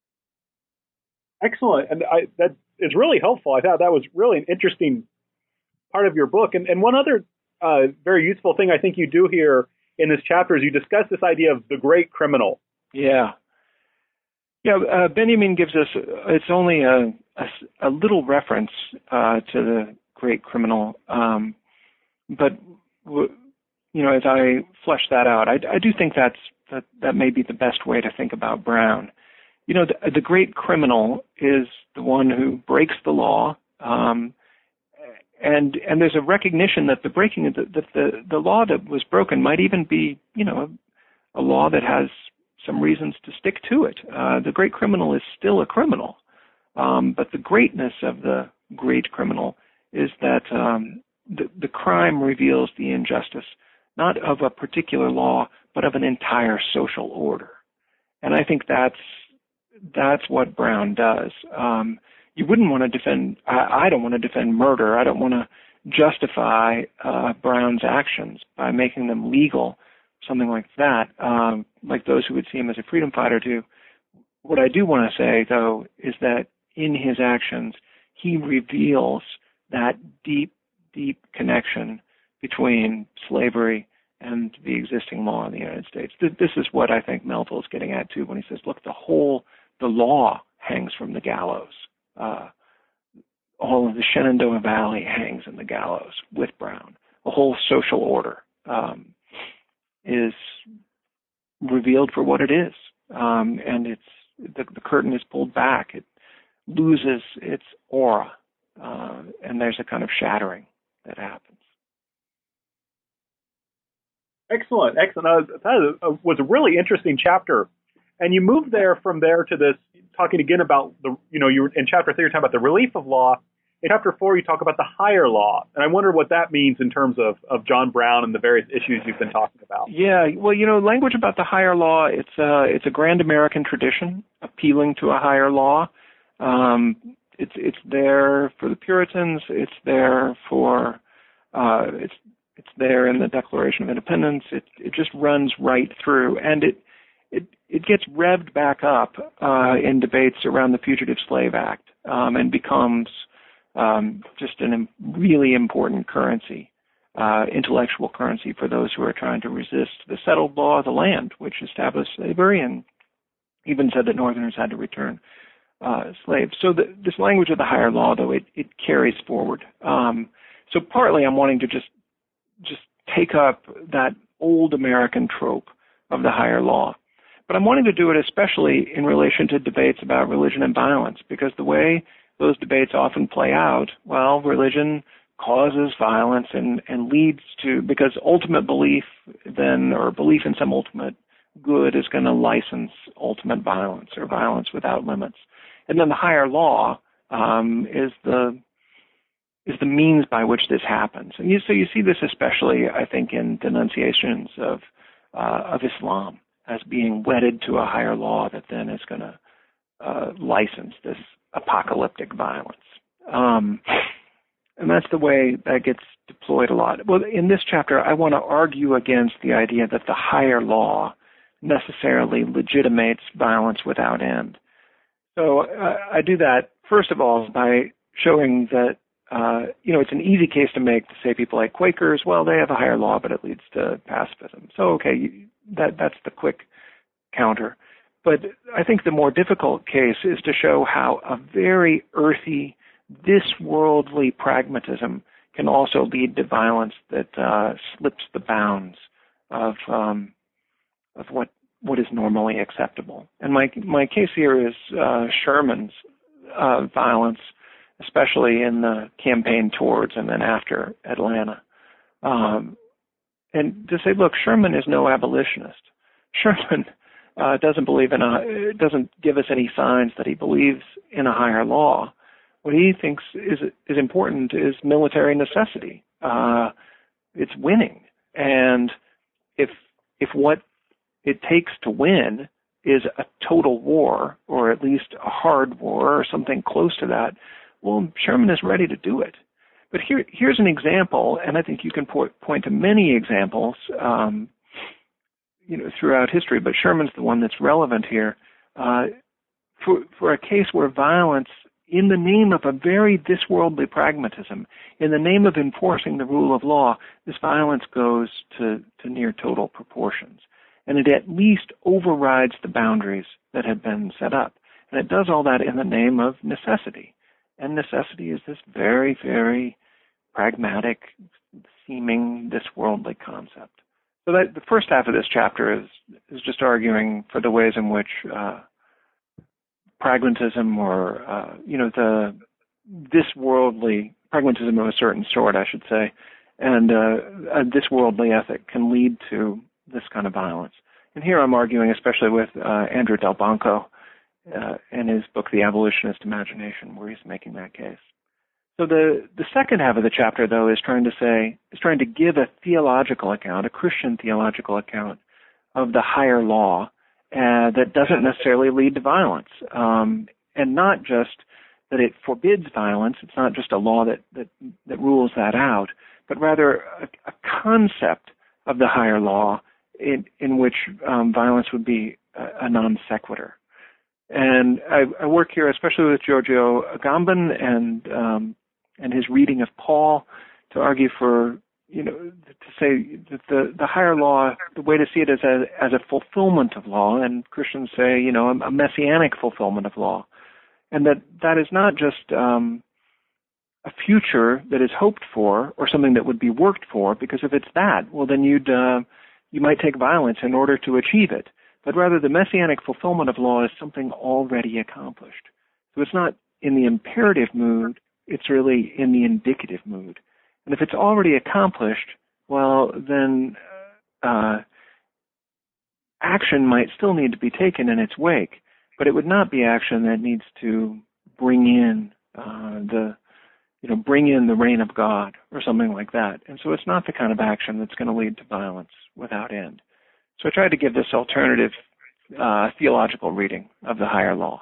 Excellent. And I, that is really helpful. I thought that was really an interesting part of your book. And, and one other uh, very useful thing I think you do here in this chapter is you discuss this idea of the great criminal. Yeah. Yeah, uh, Benjamin gives us, it's only a, a, a little reference uh, to the great criminal. Um, but, w- you know, as I flesh that out, I, I do think that's that, that may be the best way to think about Brown. You know, the, the great criminal is the one who breaks the law, um, and and there's a recognition that the breaking of the, that the, the law that was broken might even be, you know, a, a law that has some reasons to stick to it. Uh, the great criminal is still a criminal, um, but the greatness of the great criminal is that um, the, the crime reveals the injustice, not of a particular law, but of an entire social order. And I think that's that's what Brown does. Um, you wouldn't want to defend, I, I don't want to defend murder. I don't want to justify uh, Brown's actions by making them legal, something like that, um, like those who would see him as a freedom fighter do. What I do want to say, though, is that in his actions, he reveals that deep, deep connection between slavery and the existing law in the United States. This is what I think Melville's getting at, too, when he says, look, the whole, the law hangs from the gallows. Uh, all of the Shenandoah Valley hangs in the gallows with Brown. The whole social order um, is revealed for what it is. Um, and it's the, the curtain is pulled back. It loses its aura. Uh, and there's a kind of shattering that happens. Excellent, excellent. Uh, that was a really interesting chapter. And you moved there from there to this, talking again about the, you know, you were in chapter three, you're talking about the relief of law. In chapter four, you talk about the higher law. And I wonder what that means in terms of, of John Brown and the various issues you've been talking about. Yeah, well, you know, language about the higher law, it's a, it's a grand American tradition appealing to a higher law. Um, it's it's there for the Puritans. It's there for, uh, it's it's there in the Declaration of Independence. It it just runs right through. And it it, it gets revved back up uh, in debates around the Fugitive Slave Act um, and becomes Um, just a im- really important currency, uh, intellectual currency for those who are trying to resist the settled law of the land, which established slavery and even said that Northerners had to return uh, slaves. So the, this language of the higher law, though, it, it carries forward. Um, so partly I'm wanting to just just take up that old American trope of the higher law. But I'm wanting to do it especially in relation to debates about religion and violence, because the way those debates often play out, well, religion causes violence and, and leads to, because ultimate belief then, or belief in some ultimate good is going to license ultimate violence or violence without limits. And then the higher law um, is the is the means by which this happens. And you, so you see this especially, I think, in denunciations of uh, of Islam as being wedded to a higher law that then is going to uh, license this apocalyptic violence. Um, and that's the way that gets deployed a lot. Well, in this chapter, I want to argue against the idea that the higher law necessarily legitimates violence without end. So uh, I do that, first of all, by showing that, uh, you know, it's an easy case to make to say people like Quakers, well, they have a higher law, but it leads to pacifism. So, okay, you, that that's the quick counter. But I think the more difficult case is to show how a very earthy, this-worldly pragmatism can also lead to violence that uh, slips the bounds of um, of what what is normally acceptable. And my my case here is uh, Sherman's uh, violence, especially in the campaign towards and then after Atlanta. Um, and to say, look, Sherman is no abolitionist. Sherman uh, doesn't believe in a, doesn't give us any signs that he believes in a higher law. What he thinks is is important is military necessity. Uh, it's winning, and if if what it takes to win is a total war, or at least a hard war, or something close to that, well, Sherman is ready to do it. But here, here's an example, and I think you can point, point to many examples, um, you know, throughout history. But Sherman's the one that's relevant here uh, for for a case where violence, in the name of a very this-worldly pragmatism, in the name of enforcing the rule of law, this violence goes to, to near total proportions. And it at least overrides the boundaries that had been set up. And it does all that in the name of necessity. And necessity is this very, very pragmatic, seeming, this-worldly concept. So that the first half of this chapter is is just arguing for the ways in which uh, pragmatism, or uh, you know, the this-worldly pragmatism of a certain sort, I should say, and uh, a this-worldly ethic can lead to this kind of violence. And here I'm arguing especially with uh, Andrew Delbanco uh, in his book, The Abolitionist Imagination, where he's making that case. So the, the second half of the chapter, though, is trying to say, is trying to give a theological account, a Christian theological account of the higher law uh, that doesn't necessarily lead to violence. Um, and not just that it forbids violence, it's not just a law that, that, that rules that out, but rather a, a concept of the higher law in, in which um, violence would be a, a non sequitur. And I, I work here especially with Giorgio Agamben and um, and his reading of Paul to argue for, you know, to say that the, the higher law, the way to see it is as, as a fulfillment of law, and Christians say, you know, a, a messianic fulfillment of law. And that that is not just um, a future that is hoped for or something that would be worked for, because if it's that, well, then you'd uh, you might take violence in order to achieve it. But rather, the messianic fulfillment of law is something already accomplished. So it's not in the imperative mood, it's really in the indicative mood. And if it's already accomplished, well, then uh, action might still need to be taken in its wake, but it would not be action that needs to bring in uh, the you know, bring in the reign of God or something like that. And so it's not the kind of action that's going to lead to violence without end. So I tried to give this alternative uh, theological reading of the higher law.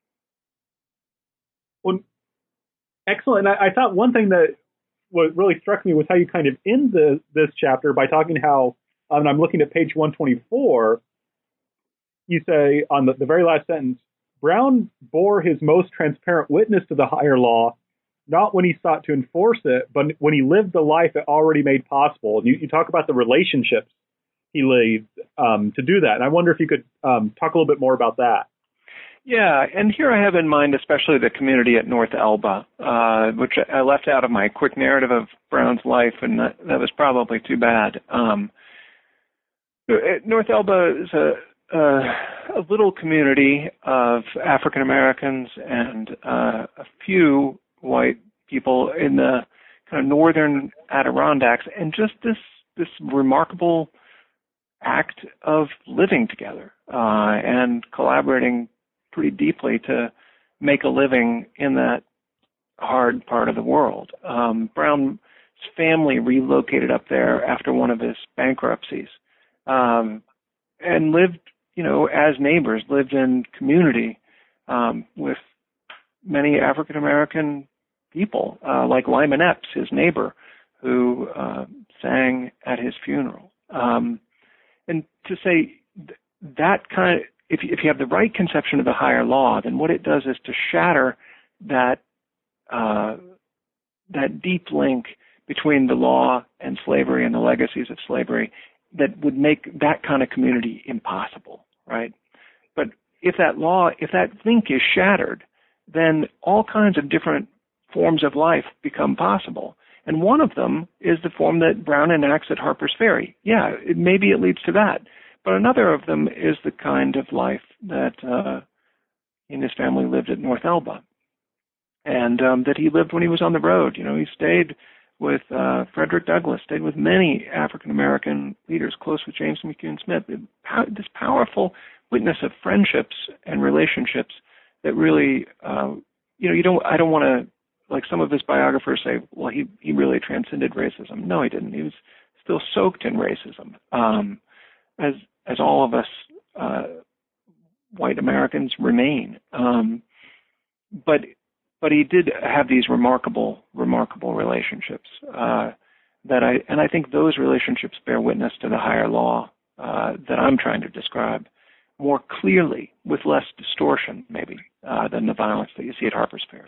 Well, excellent. And I, I thought one thing that what really struck me was how you kind of end the, this chapter by talking how, and I'm looking at page one twenty-four, you say on the, the very last sentence, Brown bore his most transparent witness to the higher law, not when he sought to enforce it, but when he lived the life it already made possible. And you, you talk about the relationships he lived um, to do that. And I wonder if you could um, talk a little bit more about that. Yeah, and here I have in mind especially the community at North Elba, uh, which I left out of my quick narrative of Brown's life, and that, that was probably too bad. Um, North Elba is a, a, a little community of African Americans and uh, a few white people in the kind of northern Adirondacks, and just this this remarkable act of living together uh, and collaborating pretty deeply to make a living in that hard part of the world. Um, Brown's family relocated up there after one of his bankruptcies, um, and lived, you know, as neighbors, lived in community um, with many African American people, uh, like Lyman Epps, his neighbor, who uh, sang at his funeral. Um, and to say th- that kind of, if you, if you have the right conception of the higher law, then what it does is to shatter that uh, that deep link between the law and slavery and the legacies of slavery that would make that kind of community impossible, right? But if that law, if that link is shattered, then all kinds of different forms of life become possible. And one of them is the form that Brown enacts at Harper's Ferry. Yeah, it, maybe it leads to that. But another of them is the kind of life that uh, he and his family lived at North Elba, and um, that he lived when he was on the road. You know, he stayed with uh, Frederick Douglass, stayed with many African-American leaders, close with James McCune Smith. This powerful witness of friendships and relationships that really, uh, you know, you don't. I don't want to, like some of his biographers say, well, he, he really transcended racism. No, he didn't. He was still soaked in racism, um, as as all of us uh, white Americans remain. Um, but but he did have these remarkable, remarkable relationships uh, that I, and I think those relationships bear witness to the higher law uh, that I'm trying to describe more clearly, with less distortion, maybe, uh, than the violence that you see at Harper's Ferry.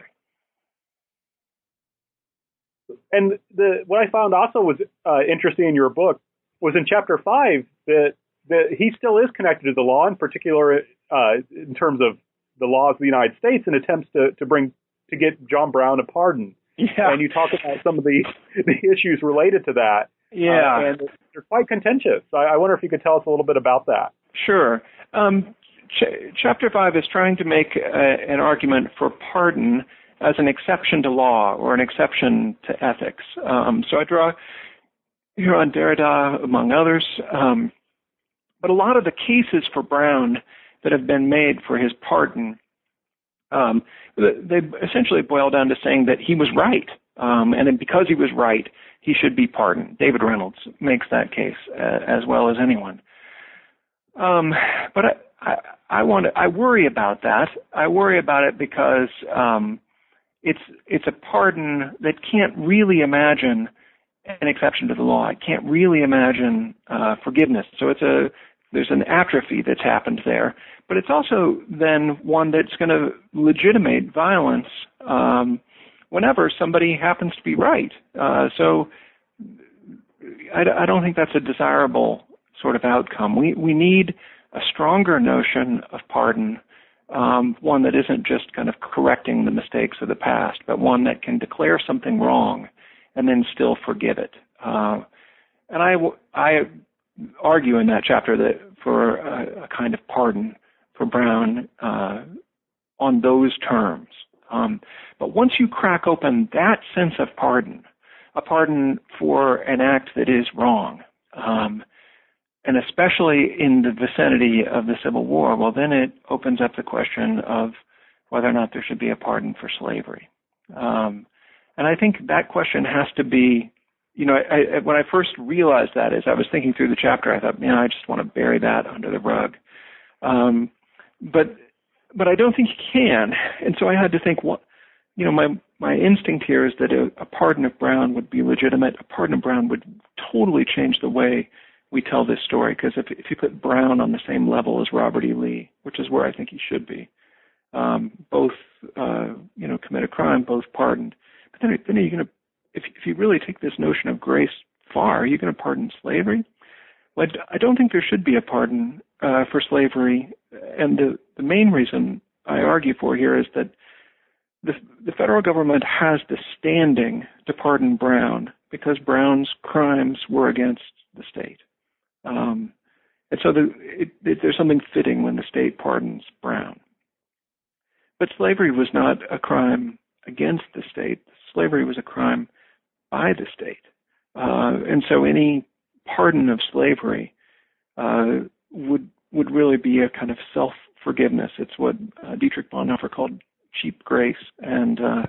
And the what I found also was uh, interesting in your book was in chapter five that that he still is connected to the law, in particular uh, in terms of the laws of the United States, and attempts to, to bring to get John Brown a pardon. Yeah. And you talk about some of the, the issues related to that. Yeah. Uh, and they're quite contentious. I, I wonder if you could tell us a little bit about that. Sure. Um, ch- chapter five is trying to make a, an argument for pardon as an exception to law or an exception to ethics. Um, so I draw here on Derrida, among others. Um, but a lot of the cases for Brown that have been made for his pardon, um, they essentially boil down to saying that he was right. Um, and because he was right, he should be pardoned. David Reynolds makes that case uh, as well as anyone. Um, but I, I, I want to, I worry about that. I worry about it because um, it's it's a pardon that can't really imagine an exception to the law. It can't really imagine uh, forgiveness. So it's a there's an atrophy that's happened there. But it's also then one that's going to legitimate violence um, whenever somebody happens to be right. Uh, so I, I don't think that's a desirable sort of outcome. We we need a stronger notion of pardon, um, one that isn't just kind of correcting the mistakes of the past, but one that can declare something wrong and then still forgive it. Uh, and I, I argue in that chapter that for a, a kind of pardon for Brown uh, on those terms. Um, but once you crack open that sense of pardon, a pardon for an act that is wrong, um, and especially in the vicinity of the Civil War, well, then it opens up the question of whether or not there should be a pardon for slavery. Um, and I think that question has to be, you know, I, I, when I first realized that, as I was thinking through the chapter, I thought, man, I just want to bury that under the rug. Um, but but I don't think you can. And so I had to think, what, you know, my my instinct here is that a, a pardon of Brown would be legitimate. A pardon of Brown would totally change the way we tell this story, because if, if you put Brown on the same level as Robert E. Lee, which is where I think he should be, um, both, uh, you know, commit a crime, both pardoned. But then, then are you going to, if, if you really take this notion of grace far, are you going to pardon slavery? Well, I don't think there should be a pardon uh, for slavery. And the, the main reason I argue for here is that the, the federal government has the standing to pardon Brown because Brown's crimes were against the state. Um, and so the, it, it, there's something fitting when the state pardons Brown. But slavery was not a crime against the state. Slavery was a crime by the state. Uh, and so any pardon of slavery uh, would would really be a kind of self-forgiveness. It's what uh, Dietrich Bonhoeffer called cheap grace, and uh,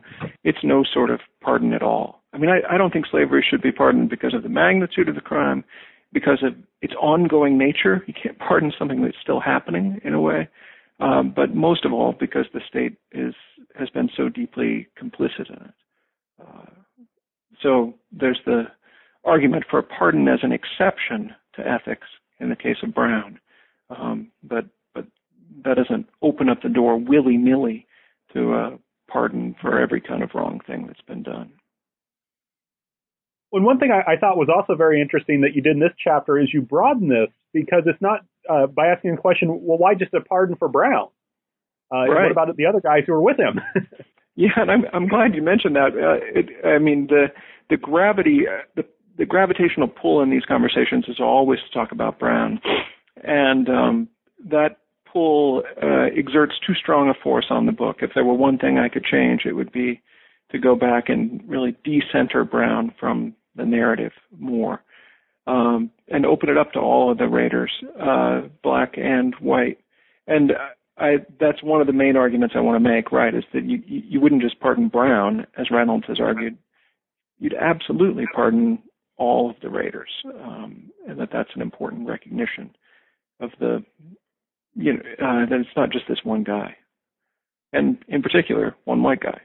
it's no sort of pardon at all. I mean, I, I don't think slavery should be pardoned because of the magnitude of the crime, because of its ongoing nature. You can't pardon something that's still happening in a way. Um, but most of all, because the state is has been so deeply complicit in it. Uh, so there's the argument for a pardon as an exception to ethics in the case of Brown. Um, but but that doesn't open up the door willy-nilly to a pardon for every kind of wrong thing that's been done. Well, one thing I, I thought was also very interesting that you did in this chapter is you broaden this, because it's not uh, by asking the question, well, why just a pardon for Brown? Uh, right. What about the other guys who were with him? Yeah, and I'm I'm glad you mentioned that. Uh, it, I mean, the the gravity, uh, the the gravitational pull in these conversations is always to talk about Brown, and um, that pull uh, exerts too strong a force on the book. If there were one thing I could change, it would be to go back and really decenter Brown from the narrative more, um, and open it up to all of the Raiders, uh, black and white. And I, that's one of the main arguments I want to make, right, is that you, you wouldn't just pardon Brown, as Reynolds has argued. You'd absolutely pardon all of the Raiders, um, and that that's an important recognition of the, you know, uh, that it's not just this one guy, and in particular, one white guy.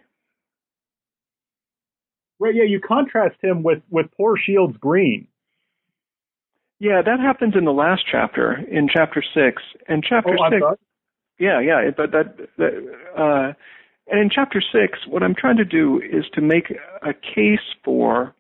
Right, yeah, you contrast him with, with poor Shields Green. Yeah, that happens in the last chapter, in chapter six. And chapter oh, I'm six, sorry. yeah, yeah, but that, that uh, and in chapter six, what I'm trying to do is to make a case for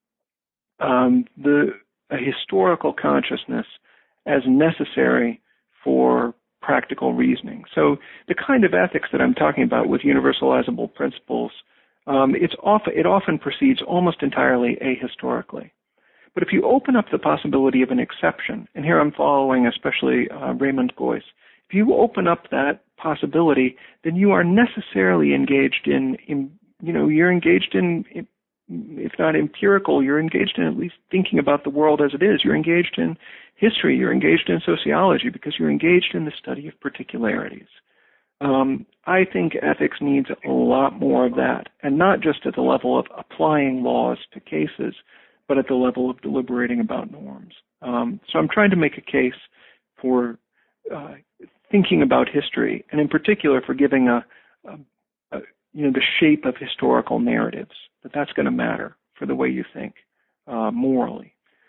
um, the a historical consciousness as necessary for practical reasoning. So the kind of ethics that I'm talking about with universalizable principles, um, it's often, it often proceeds almost entirely ahistorically. But if you open up the possibility of an exception, and here I'm following especially uh, Raymond Geuss, if you open up that possibility, then you are necessarily engaged in, in you know, you're engaged in, in, if not empirical, you're engaged in at least thinking about the world as it is. You're engaged in history, you're engaged in sociology, because you're engaged in the study of particularities. Um, I think ethics needs a lot more of that, and not just at the level of applying laws to cases, but at the level of deliberating about norms. Um, so I'm trying to make a case for uh, thinking about history, and in particular for giving a, a, a you know, the shape of historical narratives, that that's going to matter for the way you think uh, morally.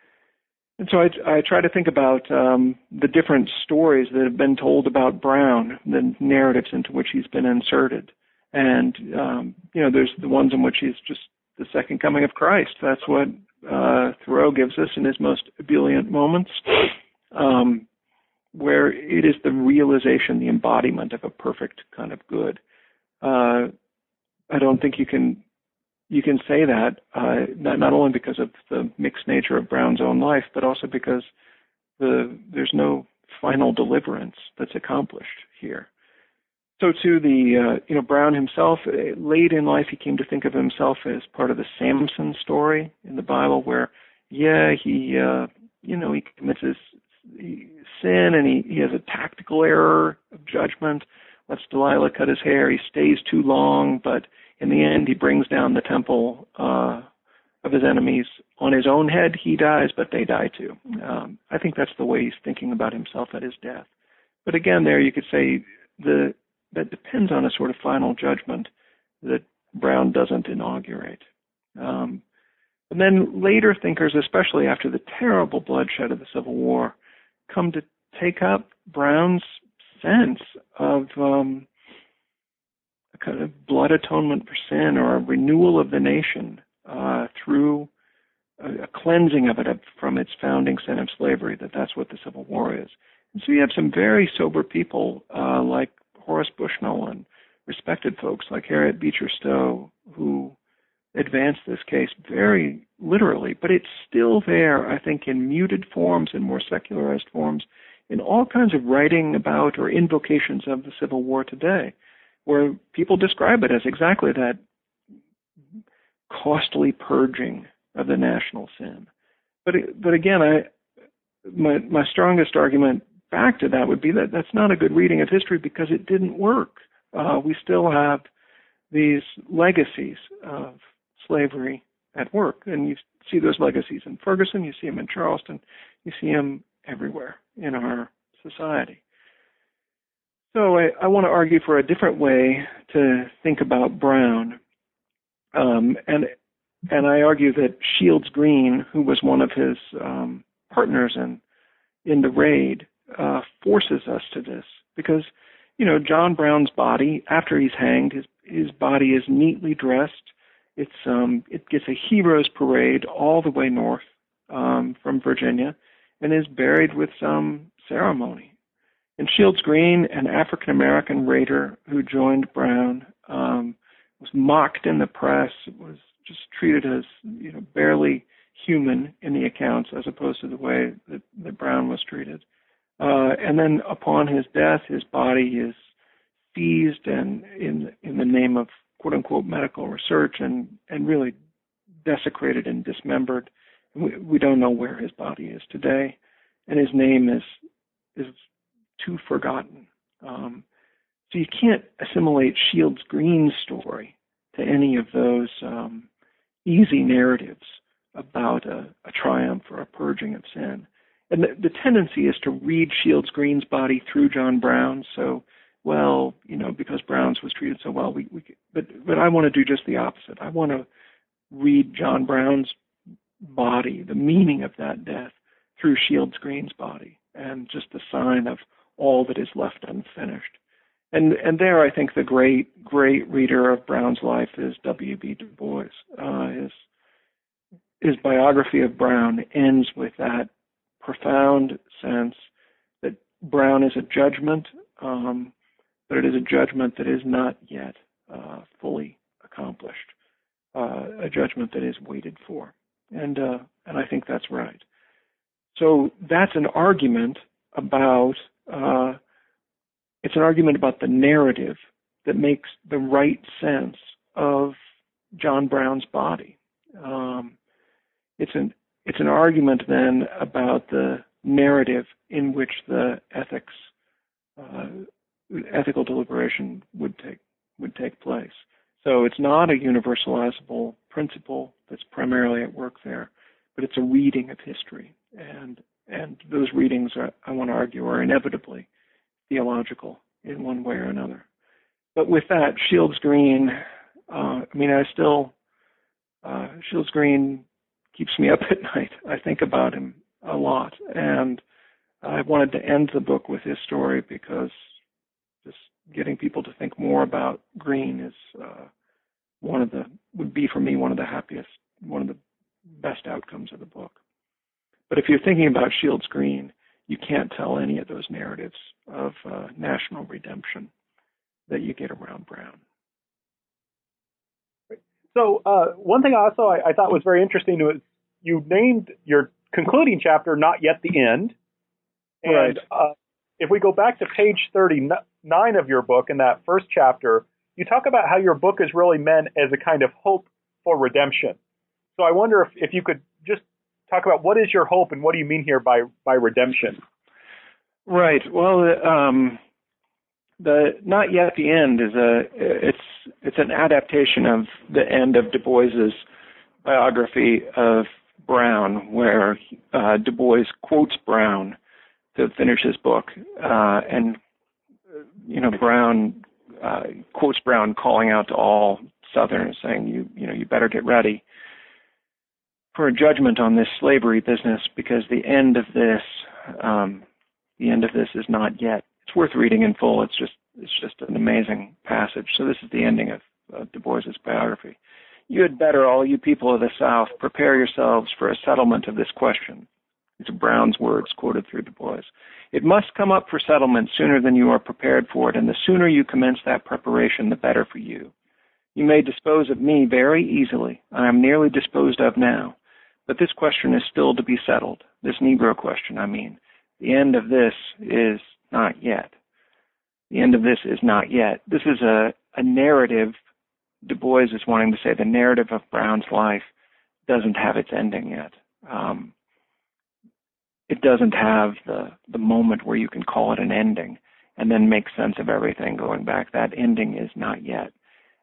And so I, I try to think about um, the different stories that have been told about Brown, the narratives into which he's been inserted. And, um, you know, there's the ones in which he's just the second coming of Christ. That's what uh, Thoreau gives us in his most ebullient moments, um, where it is the realization, the embodiment of a perfect kind of good. Uh, I don't think you can you can say that, uh, not, not only because of the mixed nature of Brown's own life, but also because the there's no final deliverance that's accomplished here. So too, the uh, you know Brown himself, uh, late in life, he came to think of himself as part of the Samson story in the Bible, where yeah, he uh, you know he commits his sin, and he, he has a tactical error of judgment, lets Delilah cut his hair, he stays too long, but in the end he brings down the temple uh, of his enemies. On his own head he dies, but they die too. Um, I think that's the way he's thinking about himself at his death. But again, there you could say the that depends on a sort of final judgment that Brown doesn't inaugurate. Um, and then later thinkers, especially after the terrible bloodshed of the Civil War, come to take up Brown's sense of um, a kind of blood atonement for sin, or a renewal of the nation uh, through a, a cleansing of it from its founding sin of slavery, that that's what the Civil War is. And so you have some very sober people uh, like Horace Bushnell and respected folks like Harriet Beecher Stowe who advance this case very literally, but it's still there, I think, in muted forms and more secularized forms in all kinds of writing about or invocations of the Civil War today, where people describe it as exactly that costly purging of the national sin. But but again, I my my strongest argument back to that would be that that's not a good reading of history, because it didn't work. Uh, we still have these legacies of slavery at work. And you see those legacies in Ferguson, you see them in Charleston, you see them everywhere in our society. So I, I want to argue for a different way to think about Brown. Um, and and I argue that Shields Green, who was one of his um, partners in, in the raid, uh, forces us to this. Because, you know, John Brown's body, after he's hanged, his, his body is neatly dressed. It's um, it gets a hero's parade all the way north um, from Virginia and is buried with some ceremony. And Shields Green, an African-American raider who joined Brown, um, was mocked in the press, was just treated as, you know, barely human in the accounts as opposed to the way that, that Brown was treated. Uh, and then upon his death, his body is seized and in in the name of quote-unquote medical research and, and really desecrated and dismembered. We, we don't know where his body is today, and his name is is too forgotten. Um, so you can't assimilate Shields Green's story to any of those um, easy narratives about a, a triumph or a purging of sin. And the, the tendency is to read Shields Green's body through John Brown. So, well, you know, because Brown's was treated so well, we, we but but I want to do just the opposite. I want to read John Brown's body, the meaning of that death, through Shields Green's body, and just the sign of all that is left unfinished. And and there, I think the great great reader of Brown's life is W B Du Bois. Uh, his his biography of Brown ends with that profound sense that Brown is a judgment, um, but it is a judgment that is not yet uh, fully accomplished, uh, a judgment that is waited for. And uh, and I think that's right. So that's an argument about, uh, it's an argument about the narrative that makes the right sense of John Brown's body. Um, it's an It's an argument then about the narrative in which the ethics, uh, ethical deliberation would take would take place. So it's not a universalizable principle that's primarily at work there, but it's a reading of history, and and those readings are, I want to argue, are inevitably theological in one way or another. But with that, Shields Green, uh, I mean, I still uh, Shields Green keeps me up at night. I think about him a lot, and I wanted to end the book with his story because just getting people to think more about Green is uh, one of the would be for me one of the happiest, one of the best outcomes of the book. But if you're thinking about Shields Green, you can't tell any of those narratives of uh, national redemption that you get around Brown. So uh, one thing also I, I thought was very interesting was you named your concluding chapter "Not Yet the End," and right. uh, if we go back to page thirty-nine of your book in that first chapter, you talk about how your book is really meant as a kind of hope for redemption. So I wonder if, if you could just talk about what is your hope and what do you mean here by by redemption? Right. Well, um, the "Not Yet the End" is a it's it's an adaptation of the end of Du Bois's biography of Brown, where uh, Du Bois quotes Brown to finish his book, uh, and you know Brown uh, quotes Brown calling out to all Southerners, saying, "You you know you better get ready for a judgment on this slavery business, because the end of this um, the end of this is not yet." It's worth reading in full. It's just it's just an amazing passage. So this is the ending of uh, Du Bois's biography. "You had better, all you people of the South, prepare yourselves for a settlement of this question." These are Brown's words quoted through Du Bois. "It must come up for settlement sooner than you are prepared for it, and the sooner you commence that preparation, the better for you. You may dispose of me very easily. I am nearly disposed of now. But this question is still to be settled. This Negro question, I mean. The end of this is not yet. The end of this is not yet." This is a, a narrative. Du Bois is wanting to say the narrative of Brown's life doesn't have its ending yet. Um, it doesn't have the, the moment where you can call it an ending and then make sense of everything going back. That ending is not yet.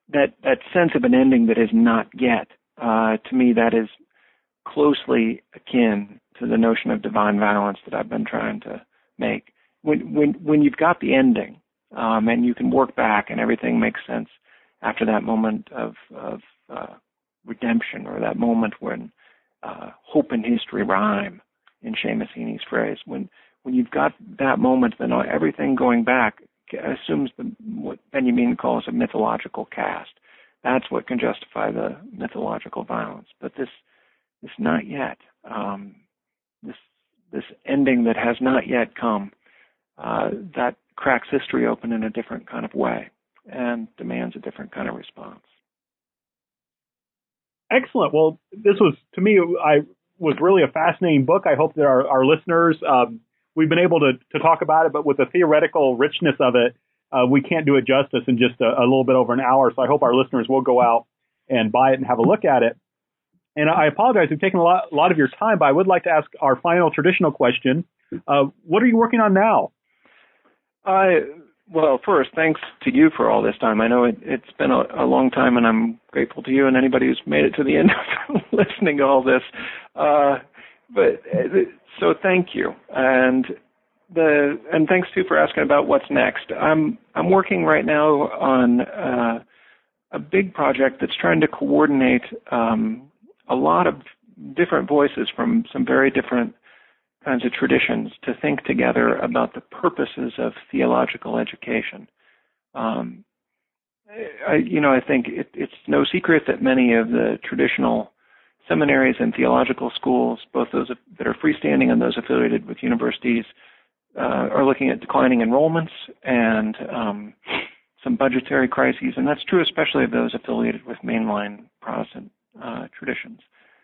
that that sense of an ending that is not yet, uh, to me, that is closely akin to the notion of divine violence that I've been trying to make. When when when you've got the ending, um, and you can work back and everything makes sense after that moment of of uh, redemption, or that moment when uh, hope and history rhyme, in Seamus Heaney's phrase. When when you've got that moment, then everything going back assumes the, what Benjamin calls a mythological cast. That's what can justify the mythological violence. But this this not yet. Um, this this ending that has not yet come, uh, that cracks history open in a different kind of way and demands a different kind of response. Excellent. Well, this was, to me, I was really a fascinating book. I hope that our, our listeners, um, we've been able to, to talk about it, but with the theoretical richness of it, uh, we can't do it justice in just a, a little bit over an hour. So I hope our listeners will go out and buy it and have a look at it. And I apologize, we've taken a lot, a lot of your time, but I would like to ask our final traditional question. Uh, what are you working on now? I, well, first, thanks to you for all this time. I know it, it's been a, a long time, and I'm grateful to you and anybody who's made it to the end of listening to all this. Uh, but so thank you, and the and thanks too for asking about what's next. I'm I'm working right now on uh, a big project that's trying to coordinate um, a lot of different voices from some very different kinds of traditions to think together about the purposes of theological education. Um, I, you know, I think it, it's no secret that many of the traditional seminaries and theological schools, both those that are freestanding and those affiliated with universities, uh, are looking at declining enrollments and um, some budgetary crises, and that's true especially of those affiliated with mainline Protestant uh, traditions.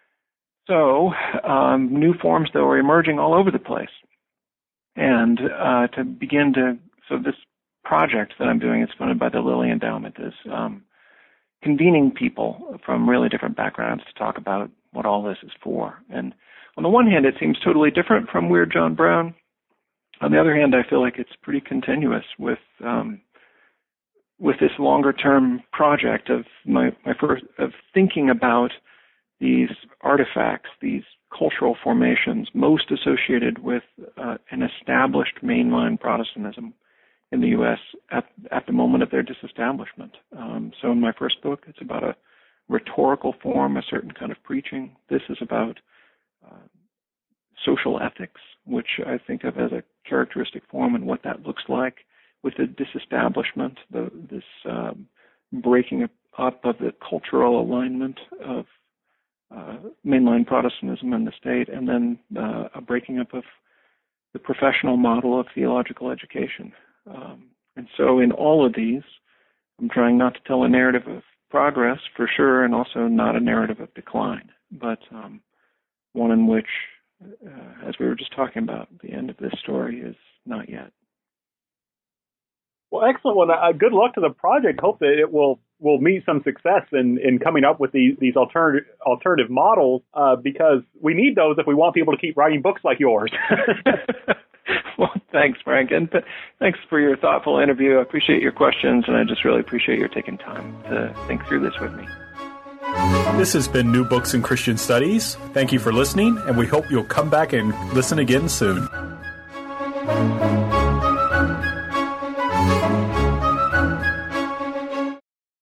So um, new forms, though, are emerging all over the place. And uh, to begin to, so this project that I'm doing, it's funded by the Lilly Endowment, is um, convening people from really different backgrounds to talk about what all this is for. And on the one hand, it seems totally different from Weird John Brown. On the other hand, I feel like it's pretty continuous with um, with this longer-term project of my, my first of thinking about these artifacts, these cultural formations most associated with uh, an established mainline Protestantism in the U S at, at the moment of their disestablishment. Um, so in my first book, it's about a rhetorical form, a certain kind of preaching. This is about uh, social ethics, which I think of as a characteristic form and what that looks like with the disestablishment, the, this um, breaking up of the cultural alignment of uh, mainline Protestantism and the state, and then uh, a breaking up of the professional model of theological education. Um, and so in all of these, I'm trying not to tell a narrative of progress, for sure, and also not a narrative of decline, but um, one in which, uh, as we were just talking about, the end of this story is not yet. Well, excellent. Well, uh, good luck to the project. Hope that it will will meet some success in, in coming up with these, these alternative alternative models, uh, because we need those if we want people to keep writing books like yours. Well, thanks, Frank, and th- thanks for your thoughtful interview. I appreciate your questions, and I just really appreciate your taking time to think through this with me. This has been New Books in Christian Studies. Thank you for listening, and we hope you'll come back and listen again soon.